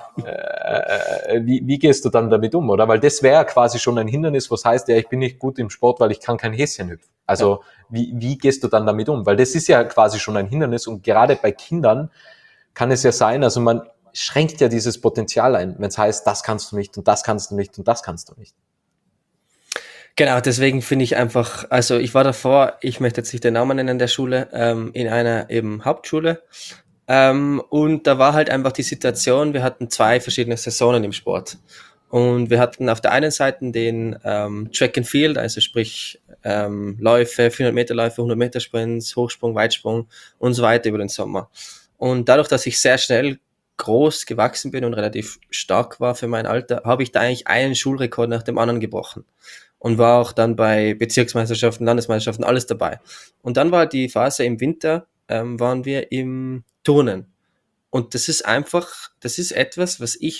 wie gehst du dann damit um, oder? Weil das wäre quasi schon ein Hindernis, was heißt, ja, ich bin nicht gut im Sport, weil ich kann kein Häschen hüpfen. Ja. Also wie gehst du dann damit um? Weil das ist ja quasi schon ein Hindernis und gerade bei Kindern kann es ja sein, also man schränkt ja dieses Potenzial ein, wenn es heißt, das kannst du nicht und das kannst du nicht und das kannst du nicht. Genau, deswegen finde ich einfach, also ich war davor, ich möchte jetzt nicht den Namen nennen der Schule, in einer eben Hauptschule. Und da war halt einfach die Situation, wir hatten zwei verschiedene Saisonen im Sport. Und wir hatten auf der einen Seite den Track and Field, also sprich Läufe, 400 Meter Läufe, 100 Meter Sprints, Hochsprung, Weitsprung und so weiter über den Sommer. Und dadurch, dass ich sehr schnell groß gewachsen bin und relativ stark war für mein Alter, habe ich da eigentlich einen Schulrekord nach dem anderen gebrochen. Und war auch dann bei Bezirksmeisterschaften, Landesmeisterschaften, alles dabei. Und dann war die Phase im Winter, waren wir im Turnen. Und das ist einfach, das ist etwas,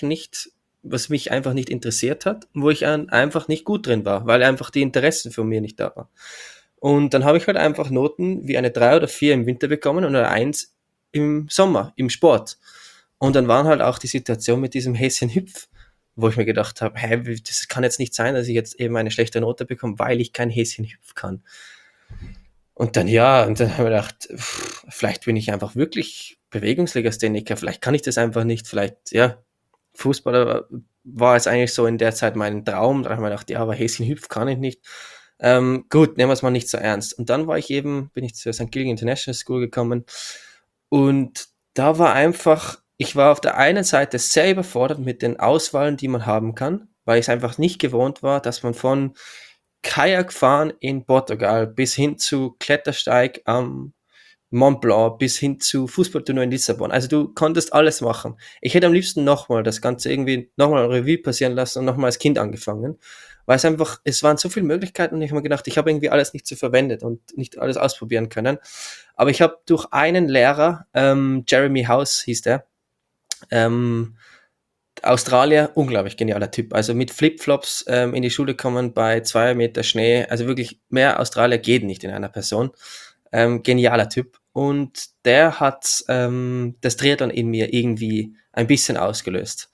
was mich einfach nicht interessiert hat, wo ich einfach nicht gut drin war, weil einfach die Interessen von mir nicht da waren. Und dann habe ich halt einfach Noten wie eine 3 oder 4 im Winter bekommen und eine Eins im Sommer, im Sport. Und dann waren halt auch die Situation mit diesem Häschen Hüpf, wo ich mir gedacht habe, hä, das kann jetzt nicht sein, dass ich jetzt eben eine schlechte Note bekomme, weil ich kein Häschen Hüpf kann. Und dann ja, und dann habe ich gedacht, vielleicht bin ich einfach wirklich Bewegungslegastheniker, vielleicht kann ich das einfach nicht, vielleicht, ja, Fußballer war es eigentlich so in der Zeit mein Traum, da habe ich mir gedacht, ja, aber Häschen Hüpf kann ich nicht. Gut, nehmen wir es mal nicht so ernst. Und dann bin ich zur St. Gilgen International School gekommen und da war einfach, ich war auf der einen Seite sehr überfordert mit den Auswahlen, die man haben kann, weil ich es einfach nicht gewohnt war, dass man von Kajakfahren in Portugal bis hin zu Klettersteig am Mont Blanc bis hin zu Fußballturnier in Lissabon. Also du konntest alles machen. Ich hätte am liebsten nochmal das Ganze irgendwie nochmal Revue passieren lassen und nochmal als Kind angefangen, weil es einfach, es waren so viele Möglichkeiten und ich habe mir gedacht, ich habe irgendwie alles nicht so verwendet und nicht alles ausprobieren können. Aber ich habe durch einen Lehrer, Jeremy House hieß der, ähm, Australier, unglaublich genialer Typ. Also mit Flipflops in die Schule kommen bei 2 Meter Schnee. Also wirklich mehr Australier geht nicht in einer Person. Genialer Typ. Und der hat das Triathlon in mir irgendwie ein bisschen ausgelöst.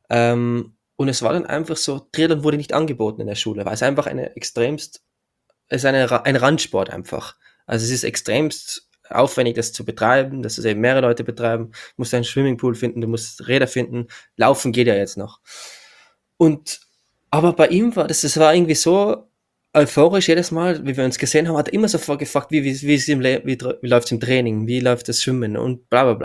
Und es war dann einfach so, Triathlon wurde nicht angeboten in der Schule, weil es einfach es ist ein Randsport einfach. Also es ist extremst aufwendig, das zu betreiben, dass es eben mehrere Leute betreiben. Du musst einen Swimmingpool finden, du musst Räder finden. Laufen geht ja jetzt noch. Und aber bei ihm das war irgendwie so euphorisch jedes Mal, wie wir uns gesehen haben, hat er immer sofort gefragt, wie läuft es im Training, wie läuft das Schwimmen und bla bla bla.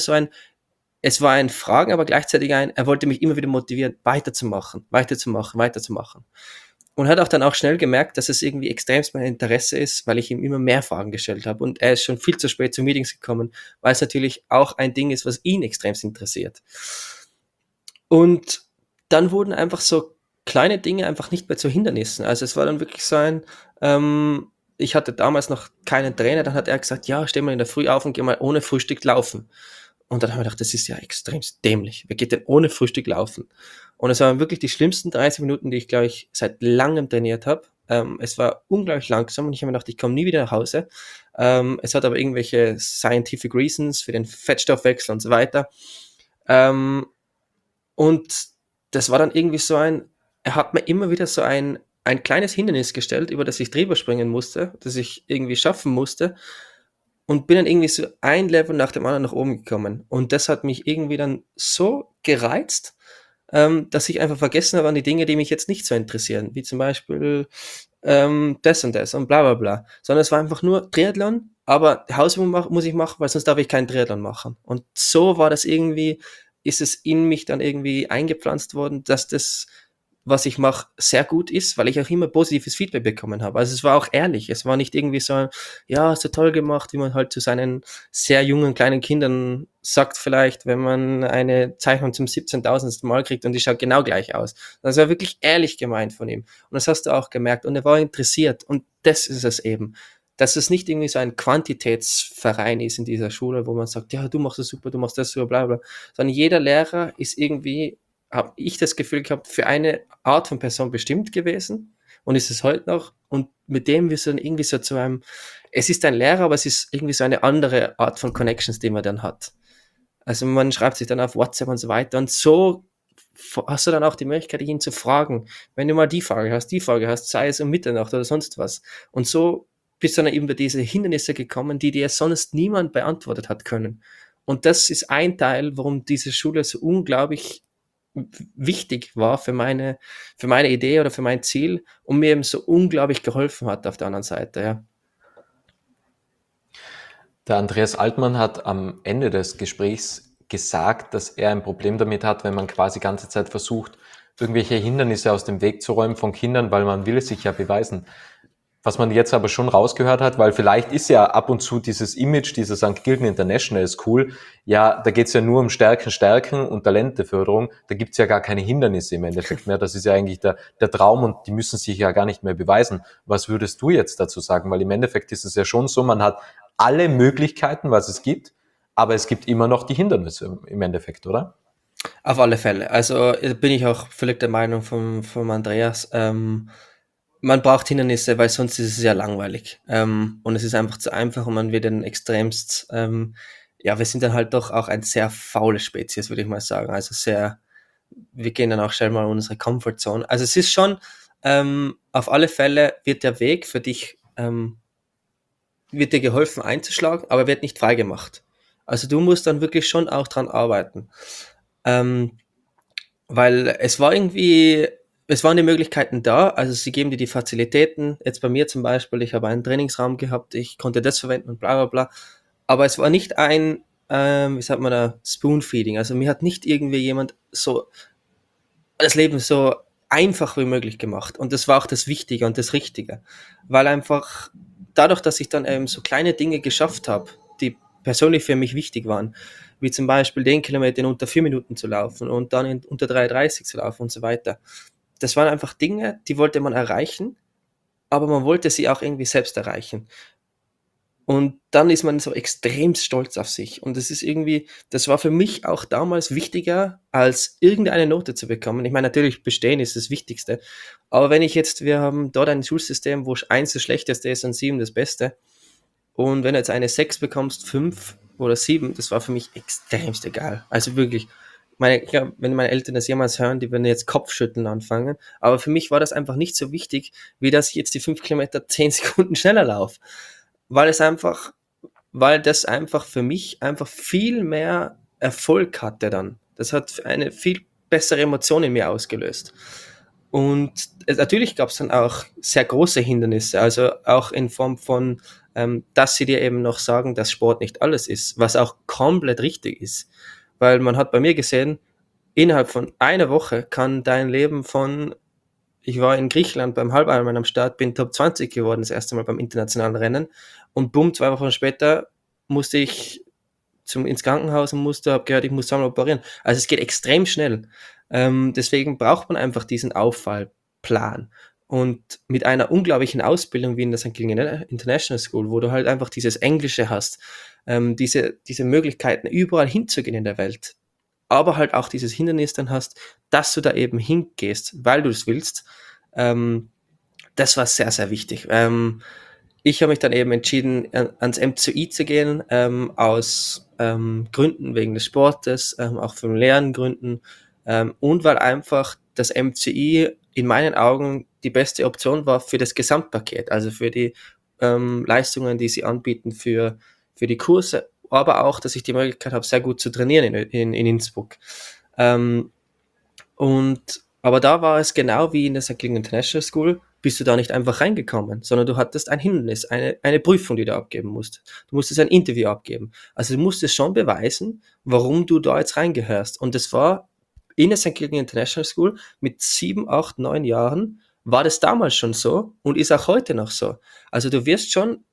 Es war ein Fragen, aber gleichzeitig er wollte mich immer wieder motivieren, weiterzumachen, weiterzumachen, weiterzumachen. Und hat auch dann auch schnell gemerkt, dass es irgendwie extremst mein Interesse ist, weil ich ihm immer mehr Fragen gestellt habe. Und er ist schon viel zu spät zu Meetings gekommen, weil es natürlich auch ein Ding ist, was ihn extremst interessiert. Und dann wurden einfach so kleine Dinge einfach nicht mehr zu Hindernissen. Also es war dann wirklich so ich hatte damals noch keinen Trainer, dann hat er gesagt, ja, steh mal in der Früh auf und geh mal ohne Frühstück laufen. Und dann haben wir gedacht, das ist ja extremst dämlich. Wer geht denn ohne Frühstück laufen? Und es waren wirklich die schlimmsten 30 Minuten, die ich, glaube ich, seit langem trainiert habe. Es war unglaublich langsam und ich habe mir gedacht, ich komme nie wieder nach Hause. Es hat aber irgendwelche scientific reasons für den Fettstoffwechsel und so weiter. Ähm, und das war dann irgendwie so er hat mir immer wieder so ein kleines Hindernis gestellt, über das ich drüber springen musste, das ich irgendwie schaffen musste und bin dann irgendwie so ein Level nach dem anderen nach oben gekommen. Und das hat mich irgendwie dann so gereizt, dass ich einfach vergessen habe an die Dinge, die mich jetzt nicht so interessieren, wie zum Beispiel das und das und bla bla bla. Sondern es war einfach nur Triathlon, aber Hausübung muss ich machen, weil sonst darf ich keinen Triathlon machen. Und so war das irgendwie, ist es in mich dann irgendwie eingepflanzt worden, dass das, was ich mache, sehr gut ist, weil ich auch immer positives Feedback bekommen habe. Also es war auch ehrlich. Es war nicht irgendwie so, ja, hast du toll gemacht, wie man halt zu seinen sehr jungen kleinen Kindern sagt vielleicht, wenn man eine Zeichnung zum 17.000. Mal kriegt und die schaut genau gleich aus. Das war wirklich ehrlich gemeint von ihm. Und das hast du auch gemerkt. Und er war interessiert. Und das ist es eben. Dass es nicht irgendwie so ein Quantitätsverein ist in dieser Schule, wo man sagt, ja, du machst das super, du machst das super, bla bla, sondern jeder Lehrer ist irgendwie, habe ich das Gefühl gehabt, für eine Art von Person bestimmt gewesen und ist es heute noch. Und mit dem wirst du dann irgendwie so zu einem, es ist ein Lehrer, aber es ist irgendwie so eine andere Art von Connections, die man dann hat. Also man schreibt sich dann auf WhatsApp und so weiter und so hast du dann auch die Möglichkeit, ihn zu fragen, wenn du mal die Frage hast, sei es um Mitternacht oder sonst was. Und so bist du dann eben über diese Hindernisse gekommen, die dir sonst niemand beantwortet hat können. Und das ist ein Teil, warum diese Schule so unglaublich wichtig war für meine Idee oder für mein Ziel und mir eben so unglaublich geholfen hat auf der anderen Seite, ja. Der Andreas Altmann hat am Ende des Gesprächs gesagt, dass er ein Problem damit hat, wenn man quasi ganze Zeit versucht, irgendwelche Hindernisse aus dem Weg zu räumen von Kindern, weil man will es sich ja beweisen. Was man jetzt aber schon rausgehört hat, weil vielleicht ist ja ab und zu dieses Image, dieser St. Gilgen International ist cool, ja, da geht's ja nur um Stärken, Stärken und Talenteförderung, da gibt's ja gar keine Hindernisse im Endeffekt mehr, das ist ja eigentlich der Traum und die müssen sich ja gar nicht mehr beweisen. Was würdest du jetzt dazu sagen? Weil im Endeffekt ist es ja schon so, man hat alle Möglichkeiten, was es gibt, aber es gibt immer noch die Hindernisse im Endeffekt, oder? Auf alle Fälle. Also bin ich auch völlig der Meinung vom Andreas. Man braucht Hindernisse, weil sonst ist es ja langweilig. Und es ist einfach zu einfach und man wird dann extremst, ja, wir sind dann halt doch auch ein sehr faule Spezies, würde ich mal sagen. Also sehr, wir gehen dann auch schnell mal in unsere Comfortzone. Also es ist schon, auf alle Fälle wird der Weg für dich, wird dir geholfen einzuschlagen, aber wird nicht freigemacht. Also du musst dann wirklich schon auch dran arbeiten. Ähm, weil es waren die Möglichkeiten da, also sie geben dir die Fazilitäten, jetzt bei mir zum Beispiel, ich habe einen Trainingsraum gehabt, ich konnte das verwenden und bla bla bla, aber es war nicht wie sagt man da, Spoon-Feeding, also mir hat nicht irgendwie jemand so das Leben so einfach wie möglich gemacht und das war auch das Wichtige und das Richtige, weil einfach dadurch, dass ich dann eben so kleine Dinge geschafft habe, die persönlich für mich wichtig waren, wie zum Beispiel den Kilometer in unter 4 Minuten zu laufen und dann in unter 3,30 zu laufen und so weiter. Das waren einfach Dinge, die wollte man erreichen, aber man wollte sie auch irgendwie selbst erreichen. Und dann ist man so extrem stolz auf sich. Und das ist irgendwie, das war für mich auch damals wichtiger, als irgendeine Note zu bekommen. Ich meine, natürlich bestehen ist das Wichtigste. Aber wenn ich jetzt, wir haben dort ein Schulsystem, wo 1 das Schlechteste ist und 7 das Beste. Und wenn du jetzt eine 6 bekommst, 5 oder 7, das war für mich extremst egal. Also wirklich, ich glaub, wenn meine Eltern das jemals hören, die würden jetzt Kopfschütteln anfangen. Aber für mich war das einfach nicht so wichtig, wie dass ich jetzt die 5 Kilometer 10 Sekunden schneller laufe. Weil es einfach, weil das einfach für mich einfach viel mehr Erfolg hatte dann. Das hat eine viel bessere Emotion in mir ausgelöst. Und natürlich gab es dann auch sehr große Hindernisse, also auch in Form von, dass sie dir eben noch sagen, dass Sport nicht alles ist, was auch komplett richtig ist. Weil man hat bei mir gesehen, innerhalb von einer Woche kann dein Leben von, ich war in Griechenland beim Halbironman am Start, bin Top 20 geworden, das erste Mal beim internationalen Rennen und bumm, 2 Wochen später musste ich ins Krankenhaus und habe gehört, ich muss zweimal operieren. Also es geht extrem schnell. Deswegen braucht man einfach diesen Auffallplan. Und mit einer unglaublichen Ausbildung wie in der St. Gallen International School, wo du halt einfach dieses Englische hast, diese Möglichkeiten, überall hinzugehen in der Welt, aber halt auch dieses Hindernis dann hast, dass du da eben hingehst, weil du es willst, das war sehr, sehr wichtig. ich habe mich dann eben entschieden, ans MCI zu gehen, aus Gründen wegen des Sportes, auch familiären Gründen, und weil einfach das MCI in meinen Augen die beste Option war für das Gesamtpaket, also für die Leistungen, die sie anbieten für die Kurse, aber auch, dass ich die Möglichkeit habe, sehr gut zu trainieren in Innsbruck. Ähm, aber da war es genau wie in der St. Killian International School, bist du da nicht einfach reingekommen, sondern du hattest ein Hindernis, eine Prüfung, die du abgeben musst. Du musstest ein Interview abgeben. Also du musstest schon beweisen, warum du da jetzt reingehörst. Und das war in der St. Killian International School mit 7, 8, 9 Jahren, war das damals schon so und ist auch heute noch so. Also du wirst schon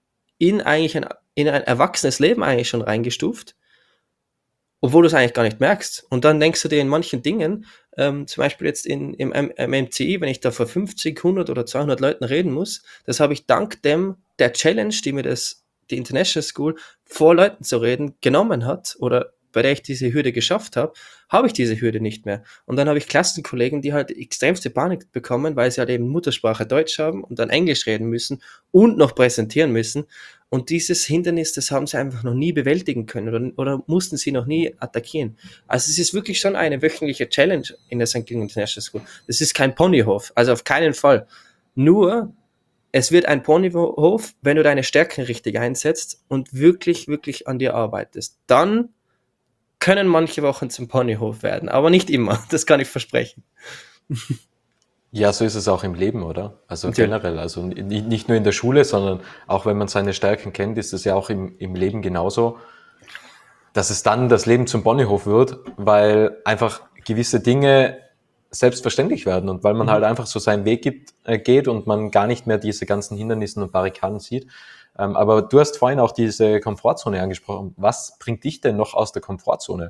in ein erwachsenes Leben eigentlich schon reingestuft, obwohl du es eigentlich gar nicht merkst. Und dann denkst du dir in manchen Dingen, zum Beispiel jetzt im MCI, wenn ich da vor 50, 100 oder 200 Leuten reden muss, das habe ich dank der Challenge, die mir die International School vor Leuten zu reden genommen hat oder bei der ich diese Hürde geschafft habe ich diese Hürde nicht mehr. Und dann habe ich Klassenkollegen, die halt extremste Panik bekommen, weil sie halt eben Muttersprache Deutsch haben und dann Englisch reden müssen und noch präsentieren müssen. Und dieses Hindernis, das haben sie einfach noch nie bewältigen können oder mussten sie noch nie attackieren. Also es ist wirklich schon eine wöchentliche Challenge in der St. Killian International School. Das ist kein Ponyhof, also auf keinen Fall. Nur, es wird ein Ponyhof, wenn du deine Stärken richtig einsetzt und wirklich, wirklich an dir arbeitest. Dann können manche Wochen zum Ponyhof werden, aber nicht immer, das kann ich versprechen. Ja, so ist es auch im Leben, oder? Also Natürlich. generell, also nicht nur in der Schule, sondern auch wenn man seine Stärken kennt, ist es ja auch im Leben genauso, dass es dann das Leben zum Ponyhof wird, weil einfach gewisse Dinge selbstverständlich werden und weil man halt Mhm. einfach so seinen Weg geht und man gar nicht mehr diese ganzen Hindernissen und Barrikaden sieht. Aber du hast vorhin auch diese Komfortzone angesprochen. Was bringt dich denn noch aus der Komfortzone?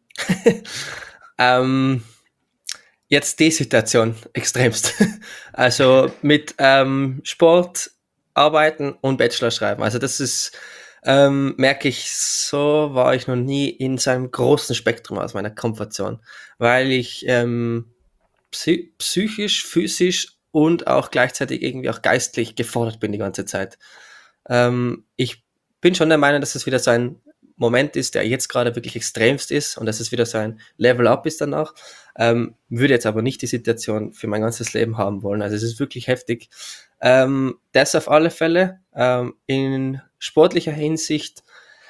ähm, Jetzt die Situation extremst. Also mit Sport, Arbeiten und Bachelor schreiben. Also das ist, merke ich, so war ich noch nie in so einem großen Spektrum aus meiner Komfortzone, weil ich psychisch, physisch und auch gleichzeitig irgendwie auch geistlich gefordert bin die ganze Zeit. Ich bin schon der Meinung, dass es wieder so ein Moment ist, der jetzt gerade wirklich extremst ist und dass es wieder so ein Level-Up ist danach. Würde jetzt aber nicht die Situation für mein ganzes Leben haben wollen. Also es ist wirklich heftig. Das auf alle Fälle. In sportlicher Hinsicht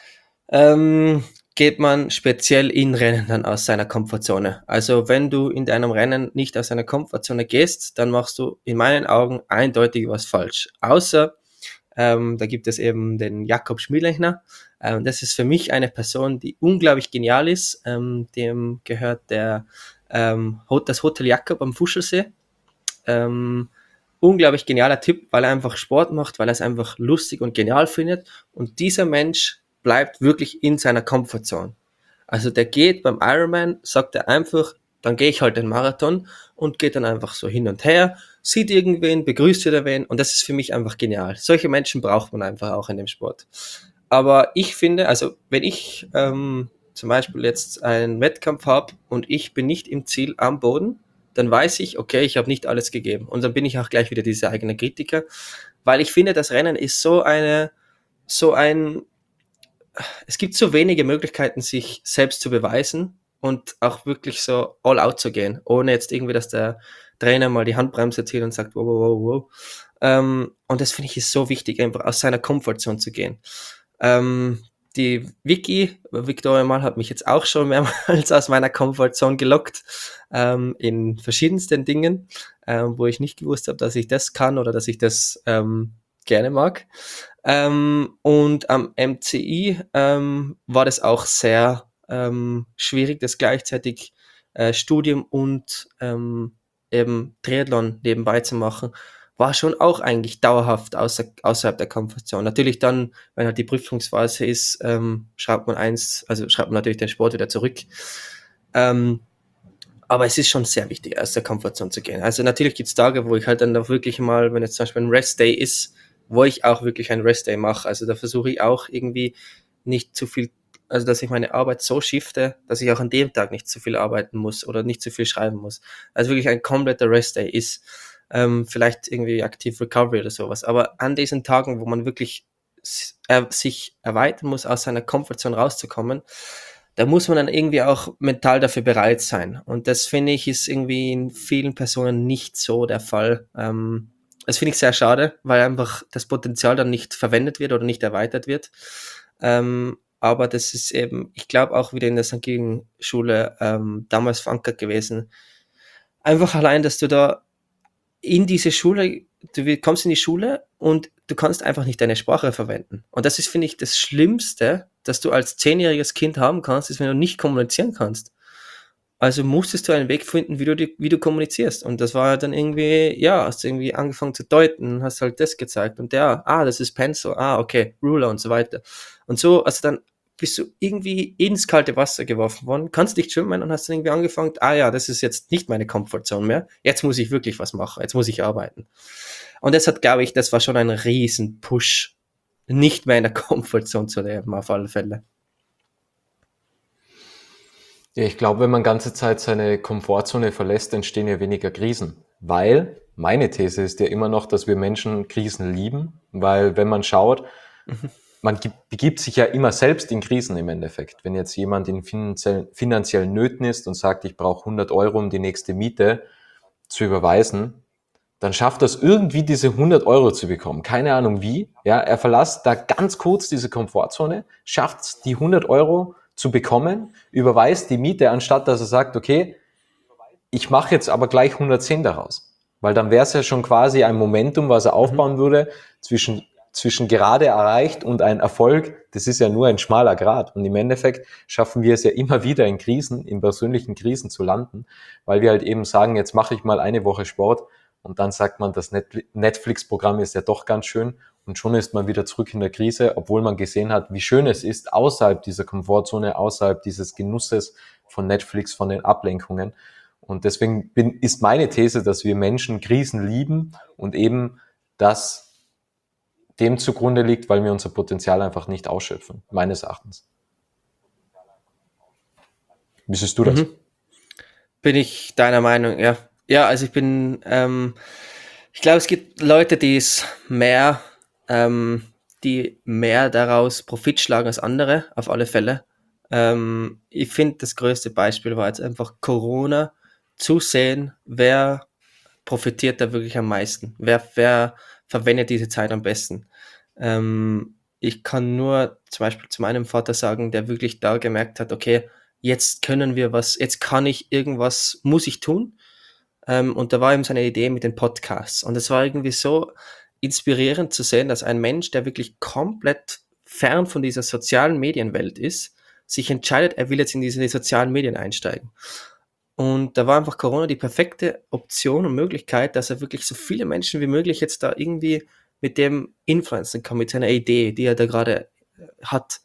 geht man speziell in Rennen dann aus seiner Komfortzone. Also wenn du in deinem Rennen nicht aus deiner Komfortzone gehst, dann machst du in meinen Augen eindeutig was falsch. Außer da gibt es eben den Jakob Schmielechner. Das ist für mich eine Person, die unglaublich genial ist. Dem gehört das Hotel Jakob am Fuschelsee. Ähm, Unglaublich genialer Typ, weil er einfach Sport macht, weil er es einfach lustig und genial findet. Und dieser Mensch bleibt wirklich in seiner Comfortzone. Also der geht beim Ironman, sagt er einfach, dann gehe ich halt den Marathon und geht dann einfach so hin und her, sieht irgendwen, begrüßt wieder wen und das ist für mich einfach genial. Solche Menschen braucht man einfach auch in dem Sport. Aber ich finde, also wenn ich zum Beispiel jetzt einen Wettkampf habe und ich bin nicht im Ziel am Boden, dann weiß ich, okay, ich habe nicht alles gegeben. Und dann bin ich auch gleich wieder dieser eigene Kritiker, weil ich finde, das Rennen ist so ein, es gibt so wenige Möglichkeiten, sich selbst zu beweisen und auch wirklich so all out zu gehen, ohne jetzt irgendwie, dass der Trainer mal die Handbremse zieht und sagt, wow, wow, wow, wow. Und das finde ich ist so wichtig, einfach aus seiner Komfortzone zu gehen. Die Victoria Mal hat mich jetzt auch schon mehrmals aus meiner Komfortzone gelockt, in verschiedensten Dingen, wo ich nicht gewusst habe, dass ich das kann oder dass ich das gerne mag. Und am MCI war das auch sehr schwierig, das gleichzeitig Studium und eben Triathlon nebenbei zu machen. War schon auch eigentlich dauerhaft außerhalb der Komfortzone. Natürlich dann, wenn halt die Prüfungsphase ist, schreibt man natürlich den Sport wieder zurück. Ähm, aber es ist schon sehr wichtig, aus der Komfortzone zu gehen. Also natürlich gibt es Tage, wo ich halt dann auch wirklich mal, wenn jetzt zum Beispiel ein Rest-Day ist, wo ich auch wirklich ein Rest-Day mache. Also da versuche ich auch irgendwie nicht zu viel, also dass ich meine Arbeit so shifte, dass ich auch an dem Tag nicht zu viel arbeiten muss oder nicht zu viel schreiben muss. Also wirklich ein kompletter Rest-Day ist. vielleicht irgendwie Active Recovery oder sowas. Aber an diesen Tagen, wo man wirklich sich erweitern muss, aus seiner Comfortzone rauszukommen, da muss man dann irgendwie auch mental dafür bereit sein. Und das finde ich ist irgendwie in vielen Personen nicht so der Fall. Das finde ich sehr schade, weil einfach das Potenzial dann nicht verwendet wird oder nicht erweitert wird. Aber das ist eben, ich glaube, auch wieder in der St. Schule damals verankert gewesen. Einfach allein, dass du da in diese Schule, kommst in die Schule und du kannst einfach nicht deine Sprache verwenden. Und das ist, finde ich, das Schlimmste, dass du als 10-jähriges Kind haben kannst, ist, wenn du nicht kommunizieren kannst. Also musstest du einen Weg finden, wie du kommunizierst. Und das war dann irgendwie, ja, hast du irgendwie angefangen zu deuten, hast halt das gezeigt und der, das ist Pencil, okay, Ruler und so weiter. Und so, also dann bist du irgendwie ins kalte Wasser geworfen worden, kannst nicht schwimmen und hast dann irgendwie angefangen, ja, das ist jetzt nicht meine Comfortzone mehr, jetzt muss ich wirklich was machen, jetzt muss ich arbeiten. Und deshalb glaube ich, das war schon ein riesen Push, nicht mehr in der Comfortzone zu leben, auf alle Fälle. Ja, ich glaube, wenn man ganze Zeit seine Komfortzone verlässt, entstehen ja weniger Krisen. Weil meine These ist ja immer noch, dass wir Menschen Krisen lieben, weil wenn man schaut, man begibt sich ja immer selbst in Krisen im Endeffekt. Wenn jetzt jemand in finanziellen Nöten ist und sagt, ich brauche 100 Euro, um die nächste Miete zu überweisen, dann schafft das irgendwie diese 100 Euro zu bekommen. Keine Ahnung wie. Ja, er verlässt da ganz kurz diese Komfortzone, schafft es, die 100 Euro zu bekommen, überweist die Miete, anstatt dass er sagt, okay, ich mache jetzt aber gleich 110 daraus. Weil dann wäre es ja schon quasi ein Momentum, was er aufbauen würde, zwischen gerade erreicht und ein Erfolg. Das ist ja nur ein schmaler Grat. Und im Endeffekt schaffen wir es ja immer wieder in Krisen, in persönlichen Krisen zu landen, weil wir halt eben sagen, jetzt mache ich mal eine Woche Sport und dann sagt man, das Netflix-Programm ist ja doch ganz schön und schon ist man wieder zurück in der Krise, obwohl man gesehen hat, wie schön es ist, außerhalb dieser Komfortzone, außerhalb dieses Genusses von Netflix, von den Ablenkungen. Und deswegen ist meine These, dass wir Menschen Krisen lieben und eben das dem zugrunde liegt, weil wir unser Potenzial einfach nicht ausschöpfen, meines Erachtens. Wie siehst du das? Bin ich deiner Meinung, ja. Ja, also ich glaube, es gibt Leute, die mehr daraus Profit schlagen als andere, auf alle Fälle. Ich finde, das größte Beispiel war jetzt einfach Corona, zu sehen, wer profitiert da wirklich am meisten, wer verwendet diese Zeit am besten. Ich kann nur zum Beispiel zu meinem Vater sagen, der wirklich da gemerkt hat, okay, jetzt können wir jetzt kann ich irgendwas, muss ich tun. Und da war eben seine Idee mit den Podcasts. Und es war irgendwie so inspirierend zu sehen, dass ein Mensch, der wirklich komplett fern von dieser sozialen Medienwelt ist, sich entscheidet, er will jetzt in diese sozialen Medien einsteigen. Und da war einfach Corona die perfekte Option und Möglichkeit, dass er wirklich so viele Menschen wie möglich jetzt da irgendwie mit dem influenzen kann, mit seiner Idee, die er da gerade hat.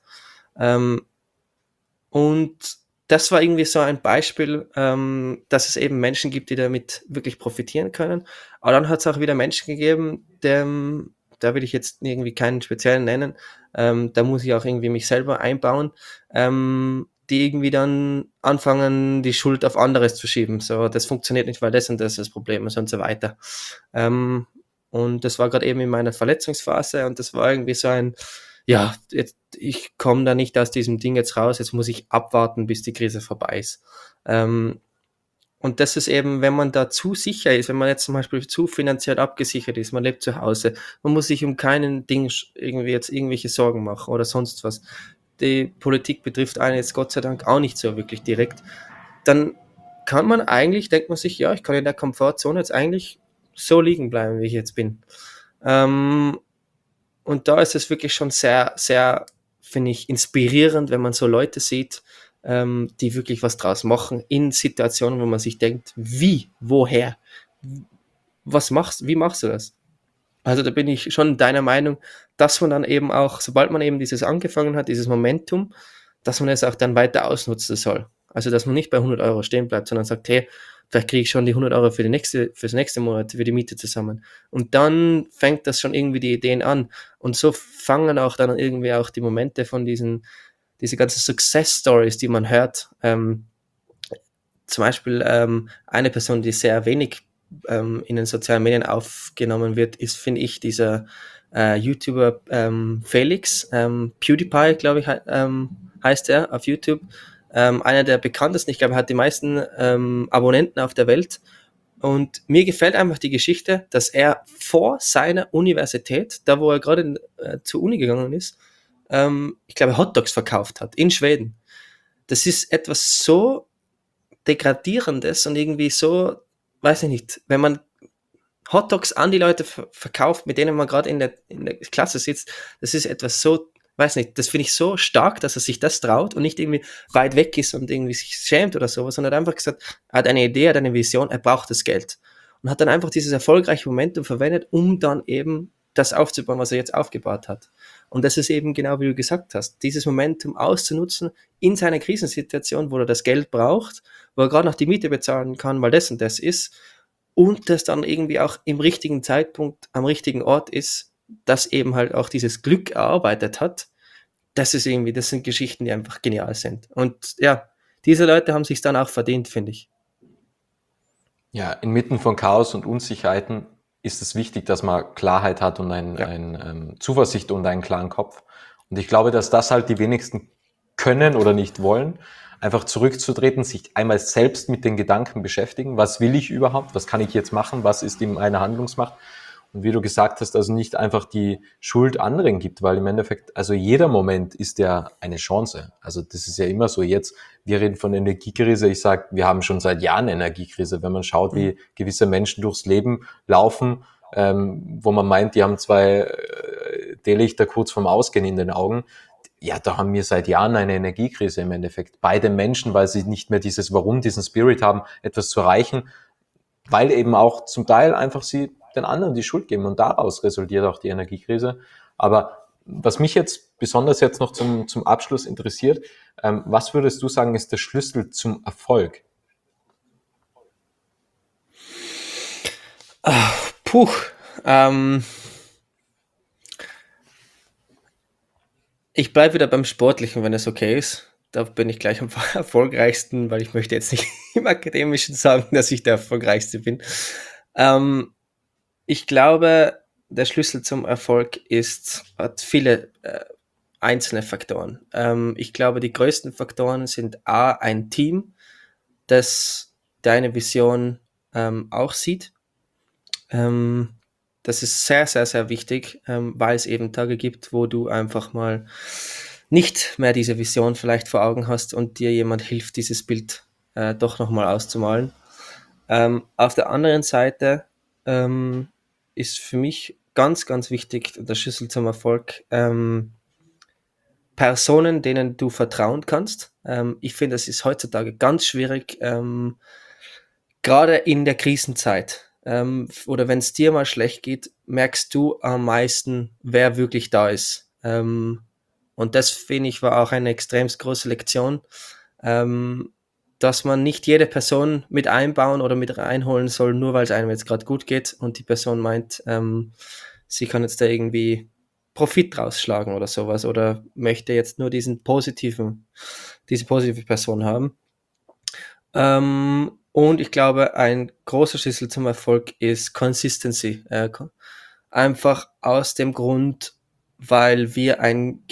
Und das war irgendwie so ein Beispiel, dass es eben Menschen gibt, die damit wirklich profitieren können. Aber dann hat es auch wieder Menschen gegeben, da will ich jetzt irgendwie keinen speziellen nennen, da muss ich auch irgendwie mich selber einbauen, die irgendwie dann anfangen, die Schuld auf anderes zu schieben. So, das funktioniert nicht, weil das und das Problem ist und so weiter. Und das war gerade eben in meiner Verletzungsphase und das war irgendwie so ja, ich komme da nicht aus diesem Ding jetzt raus, jetzt muss ich abwarten, bis die Krise vorbei ist. Und das ist eben, wenn man da zu sicher ist, wenn man jetzt zum Beispiel zu finanziell abgesichert ist, man lebt zu Hause, man muss sich um keinen Ding irgendwie jetzt irgendwelche Sorgen machen oder sonst was. Die Politik betrifft einen jetzt Gott sei Dank auch nicht so wirklich direkt. Dann kann man eigentlich, denkt man sich, ja, ich kann in der Komfortzone jetzt eigentlich so liegen bleiben, wie ich jetzt bin. Und da ist es wirklich schon sehr, sehr, finde ich, inspirierend, wenn man so Leute sieht, die wirklich was draus machen in Situationen, wo man sich denkt, wie, woher, wie machst du das? Also da bin ich schon deiner Meinung, dass man dann eben auch, sobald man eben dieses angefangen hat, dieses Momentum, dass man es auch dann weiter ausnutzen soll. Also dass man nicht bei 100 Euro stehen bleibt, sondern sagt, hey, vielleicht kriege ich schon die 100 Euro fürs nächste Monat, für die Miete zusammen. Und dann fängt das schon irgendwie die Ideen an. Und so fangen auch dann irgendwie auch die Momente von diese ganzen Success Stories, die man hört. Zum Beispiel eine Person, die sehr wenig in den sozialen Medien aufgenommen wird, ist, finde ich, dieser YouTuber Felix, PewDiePie, glaube ich, heißt er auf YouTube. Einer der bekanntesten, ich glaube, er hat die meisten Abonnenten auf der Welt. Und mir gefällt einfach die Geschichte, dass er vor seiner Universität, da wo er gerade zur Uni gegangen ist, ich glaube, Hotdogs verkauft hat in Schweden. Das ist etwas so Degradierendes und irgendwie so, weiß ich nicht, wenn man Hotdogs an die Leute verkauft, mit denen man gerade in der Klasse sitzt, das ist etwas so, weiß nicht, das finde ich so stark, dass er sich das traut und nicht irgendwie weit weg ist und irgendwie sich schämt oder sowas, sondern hat einfach gesagt, er hat eine Idee, hat eine Vision, er braucht das Geld. Und hat dann einfach dieses erfolgreiche Momentum verwendet, um dann eben das aufzubauen, was er jetzt aufgebaut hat. Und das ist eben genau, wie du gesagt hast, dieses Momentum auszunutzen in seiner Krisensituation, wo er das Geld braucht, wo er gerade noch die Miete bezahlen kann, weil das und das ist, und das dann irgendwie auch im richtigen Zeitpunkt am richtigen Ort ist, dass eben halt auch dieses Glück erarbeitet hat. Das ist irgendwie, das sind Geschichten, die einfach genial sind. Und ja, diese Leute haben sich dann auch verdient, finde ich. Ja, inmitten von Chaos und Unsicherheiten ist es wichtig, dass man Klarheit hat und Ja. Zuversicht und einen klaren Kopf. Und ich glaube, dass das halt die wenigsten können oder nicht wollen, einfach zurückzutreten, sich einmal selbst mit den Gedanken beschäftigen. Was will ich überhaupt? Was kann ich jetzt machen? Was ist in meiner Handlungsmacht? Und wie du gesagt hast, also nicht einfach die Schuld anderen gibt, weil im Endeffekt, also jeder Moment ist ja eine Chance. Also das ist ja immer so. Jetzt, wir reden von Energiekrise. Ich sage, wir haben schon seit Jahren Energiekrise. Wenn man schaut, wie gewisse Menschen durchs Leben laufen, wo man meint, die haben zwei Teelichter kurz vorm Ausgehen in den Augen. Ja, da haben wir seit Jahren eine Energiekrise im Endeffekt. Bei den Menschen, weil sie nicht mehr dieses Warum, diesen Spirit haben, etwas zu erreichen, weil eben auch zum Teil einfach sie den anderen die Schuld geben und daraus resultiert auch die Energiekrise. Aber was mich jetzt besonders jetzt noch zum Abschluss interessiert, was würdest du sagen, ist der Schlüssel zum Erfolg? Puh, ähm, ich bleibe wieder beim Sportlichen, wenn es okay ist. Da bin ich gleich am erfolgreichsten, weil ich möchte jetzt nicht im Akademischen sagen, dass ich der erfolgreichste bin. Ähm, Ich glaube, der Schlüssel zum Erfolg hat viele einzelne Faktoren. Ich glaube, die größten Faktoren sind A, ein Team, das deine Vision auch sieht. Das ist sehr, sehr, sehr wichtig, weil es eben Tage gibt, wo du einfach mal nicht mehr diese Vision vielleicht vor Augen hast und dir jemand hilft, dieses Bild doch nochmal auszumalen. Auf der anderen Seite ist für mich ganz, ganz wichtig der Schlüssel zum Erfolg, Personen, denen du vertrauen kannst. Ich finde, es ist heutzutage ganz schwierig, gerade in der Krisenzeit oder wenn es dir mal schlecht geht, merkst du am meisten, wer wirklich da ist. Und das, finde ich, war auch eine extrem große Lektion, ähm, dass man nicht jede Person mit einbauen oder mit reinholen soll, nur weil es einem jetzt gerade gut geht und die Person meint, sie kann jetzt da irgendwie Profit draus schlagen oder sowas oder möchte jetzt nur diese positive Person haben. Und ich glaube, ein großer Schlüssel zum Erfolg ist Consistency. Einfach aus dem Grund, weil wir ein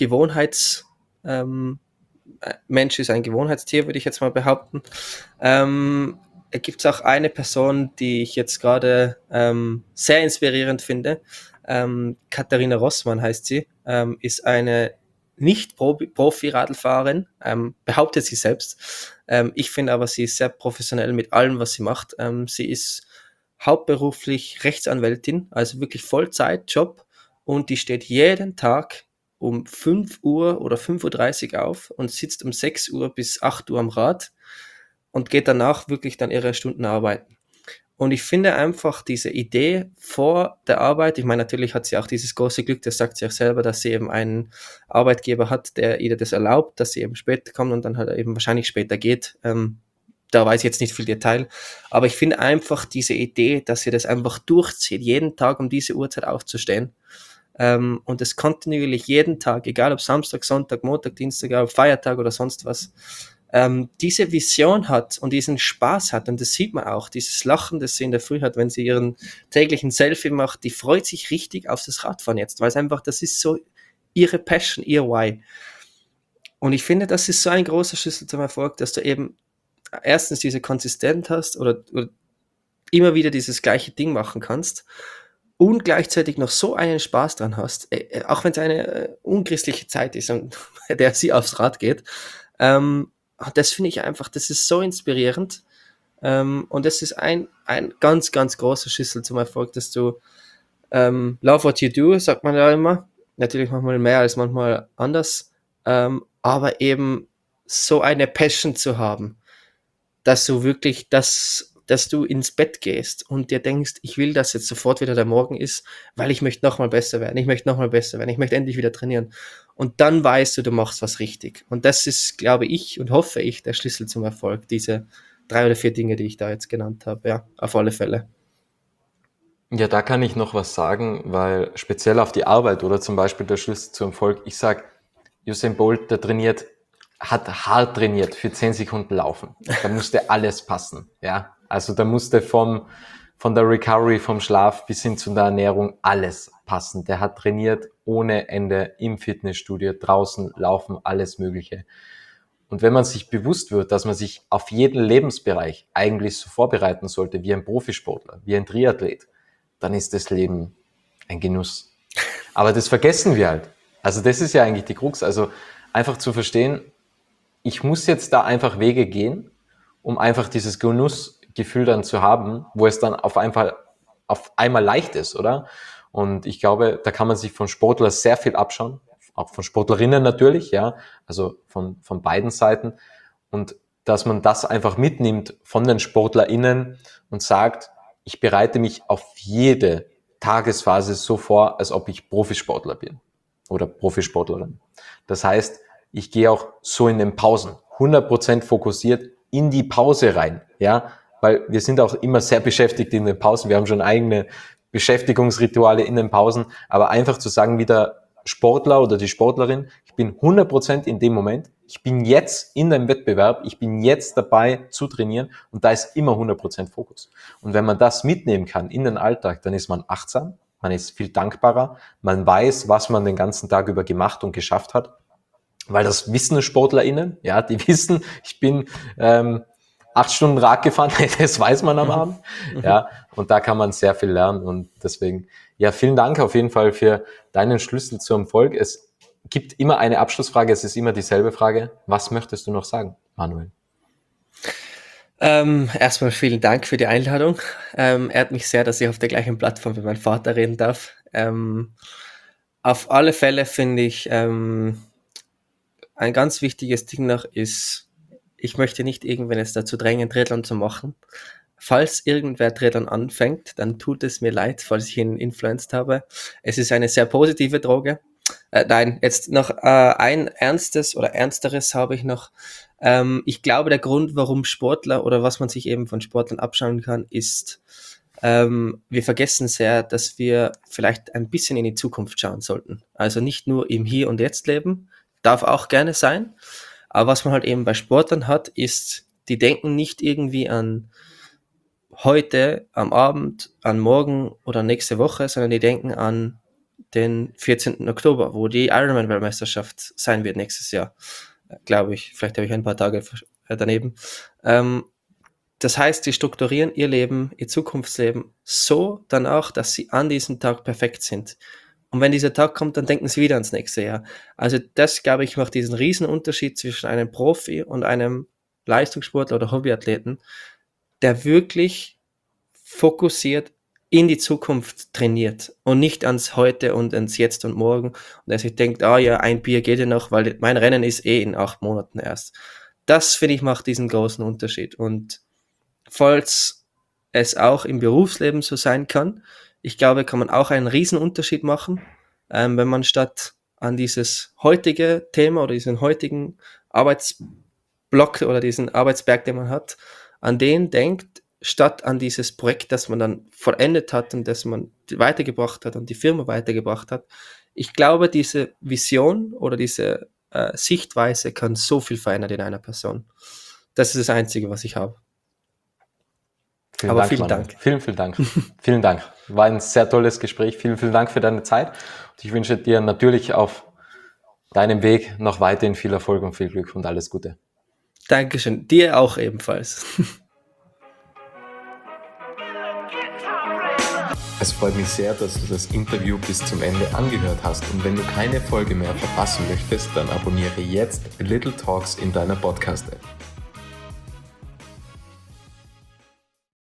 Mensch ist ein Gewohnheitstier, würde ich jetzt mal behaupten. Gibt es auch eine Person, die ich jetzt gerade sehr inspirierend finde. Katharina Rossmann heißt sie, ist eine Nicht-Profi-Radlfahrerin, behauptet sie selbst. Ich finde aber, sie ist sehr professionell mit allem, was sie macht. Sie ist hauptberuflich Rechtsanwältin, also wirklich Vollzeitjob, und die steht jeden Tag um 5 Uhr oder 5:30 Uhr auf und sitzt um 6 Uhr bis 8 Uhr am Rad und geht danach wirklich dann ihre Stunden arbeiten. Und ich finde einfach diese Idee vor der Arbeit, ich meine, natürlich hat sie auch dieses große Glück, das sagt sie auch selber, dass sie eben einen Arbeitgeber hat, der ihr das erlaubt, dass sie eben später kommt und dann halt eben wahrscheinlich später geht. Da weiß ich jetzt nicht viel Detail, aber ich finde einfach diese Idee, dass sie das einfach durchzieht, jeden Tag um diese Uhrzeit aufzustehen, und das kontinuierlich jeden Tag, egal ob Samstag, Sonntag, Montag, Dienstag, ob Feiertag oder sonst was, diese Vision hat und diesen Spaß hat, und das sieht man auch, dieses Lachen, das sie in der Früh hat, wenn sie ihren täglichen Selfie macht, die freut sich richtig auf das Radfahren jetzt, weil es einfach, das ist so ihre Passion, ihr Why. Und ich finde, das ist so ein großer Schlüssel zum Erfolg, dass du eben erstens diese Konsistenz hast oder immer wieder dieses gleiche Ding machen kannst und gleichzeitig noch so einen Spaß dran hast, auch wenn es eine unchristliche Zeit ist und der sie aufs Rad geht. Das finde ich einfach, das ist so inspirierend. Und das ist ein ganz, ganz großer Schlüssel zum Erfolg, dass du love what you do, sagt man ja immer. Natürlich manchmal mehr als manchmal anders. Aber eben so eine Passion zu haben, dass du wirklich dass du ins Bett gehst und dir denkst, ich will, dass jetzt sofort wieder der Morgen ist, weil ich möchte nochmal besser werden, ich möchte nochmal besser werden, ich möchte endlich wieder trainieren. Und dann weißt du, du machst was richtig. Und das ist, glaube ich und hoffe ich, der Schlüssel zum Erfolg, diese 3 oder 4 Dinge, die ich da jetzt genannt habe. Ja, auf alle Fälle. Ja, da kann ich noch was sagen, weil speziell auf die Arbeit oder zum Beispiel der Schlüssel zum Erfolg, ich sag, Usain Bolt, hat hart trainiert für 10 Sekunden laufen. Da musste alles passen, ja. Also da musste von der Recovery, vom Schlaf bis hin zu der Ernährung alles passen. Der hat trainiert ohne Ende im Fitnessstudio, draußen laufen, alles Mögliche. Und wenn man sich bewusst wird, dass man sich auf jeden Lebensbereich eigentlich so vorbereiten sollte, wie ein Profisportler, wie ein Triathlet, dann ist das Leben ein Genuss. Aber das vergessen wir halt. Also das ist ja eigentlich die Krux. Also einfach zu verstehen, ich muss jetzt da einfach Wege gehen, um einfach dieses Genussgefühl dann zu haben, wo es dann auf einmal leicht ist, oder? Und ich glaube, da kann man sich von Sportlern sehr viel abschauen, auch von Sportlerinnen natürlich, ja, also von beiden Seiten. Und dass man das einfach mitnimmt von den SportlerInnen und sagt, ich bereite mich auf jede Tagesphase so vor, als ob ich Profisportler bin oder Profisportlerin. Das heißt, ich gehe auch so in den Pausen 100% fokussiert in die Pause rein, ja, weil wir sind auch immer sehr beschäftigt in den Pausen. Wir haben schon eigene Beschäftigungsrituale in den Pausen, aber einfach zu sagen, wie der Sportler oder die Sportlerin, ich bin 100% in dem Moment, ich bin jetzt in dem Wettbewerb, ich bin jetzt dabei zu trainieren und da ist immer 100% Fokus. Und wenn man das mitnehmen kann in den Alltag, dann ist man achtsam, man ist viel dankbarer, man weiß, was man den ganzen Tag über gemacht und geschafft hat, weil das wissen SportlerInnen, ja, die wissen, ich bin 8 Stunden Rad gefahren, das weiß man am Abend, ja, und da kann man sehr viel lernen und deswegen, ja, vielen Dank auf jeden Fall für deinen Schlüssel zum Erfolg. Es gibt immer eine Abschlussfrage, es ist immer dieselbe Frage. Was möchtest du noch sagen, Manuel? Erstmal vielen Dank für die Einladung. Ehrt mich sehr, dass ich auf der gleichen Plattform wie mein Vater reden darf. Auf alle Fälle finde ich, ein ganz wichtiges Ding noch ist, ich möchte nicht irgendwen jetzt dazu drängen, Triathlon zu machen. Falls irgendwer Triathlon anfängt, dann tut es mir leid, falls ich ihn influenced habe. Es ist eine sehr positive Droge. Nein, jetzt noch ein ernstes oder ernsteres habe ich noch. Ich glaube, der Grund, warum Sportler oder was man sich eben von Sportlern abschauen kann, ist, wir vergessen sehr, dass wir vielleicht ein bisschen in die Zukunft schauen sollten. Also nicht nur im Hier und Jetzt leben, darf auch gerne sein. Aber was man halt eben bei Sportlern hat, ist, die denken nicht irgendwie an heute, am Abend, an morgen oder nächste Woche, sondern die denken an den 14. Oktober, wo die Ironman-Weltmeisterschaft sein wird nächstes Jahr, glaube ich. Vielleicht habe ich ein paar Tage daneben. Das heißt, die strukturieren ihr Leben, ihr Zukunftsleben so dann auch, dass sie an diesem Tag perfekt sind. Und wenn dieser Tag kommt, dann denken sie wieder ans nächste Jahr. Also das, glaube ich, macht diesen riesen Unterschied zwischen einem Profi und einem Leistungssportler oder Hobbyathleten, der wirklich fokussiert in die Zukunft trainiert und nicht ans Heute und ans Jetzt und Morgen. Und der sich denkt, ah ja, ein Bier geht ja noch, weil mein Rennen ist eh in 8 Monaten erst. Das, finde ich, macht diesen großen Unterschied. Und falls es auch im Berufsleben so sein kann, ich glaube, kann man auch einen riesen Unterschied machen, wenn man statt an dieses heutige Thema oder diesen heutigen Arbeitsblock oder diesen Arbeitsberg, den man hat, an den denkt, statt an dieses Projekt, das man dann vollendet hat und das man weitergebracht hat und die Firma weitergebracht hat. Ich glaube, diese Vision oder diese Sichtweise kann so viel verändern in einer Person. Das ist das Einzige, was ich habe. Vielen Aber Dank, vielen Manuel. Dank. Vielen Dank. Vielen Dank. War ein sehr tolles Gespräch. Vielen Dank für deine Zeit. Und ich wünsche dir natürlich auf deinem Weg noch weiterhin viel Erfolg und viel Glück und alles Gute. Dankeschön. Dir auch ebenfalls. Es freut mich sehr, dass du das Interview bis zum Ende angehört hast. Und wenn du keine Folge mehr verpassen möchtest, dann abonniere jetzt Little Talks in deiner Podcast-App.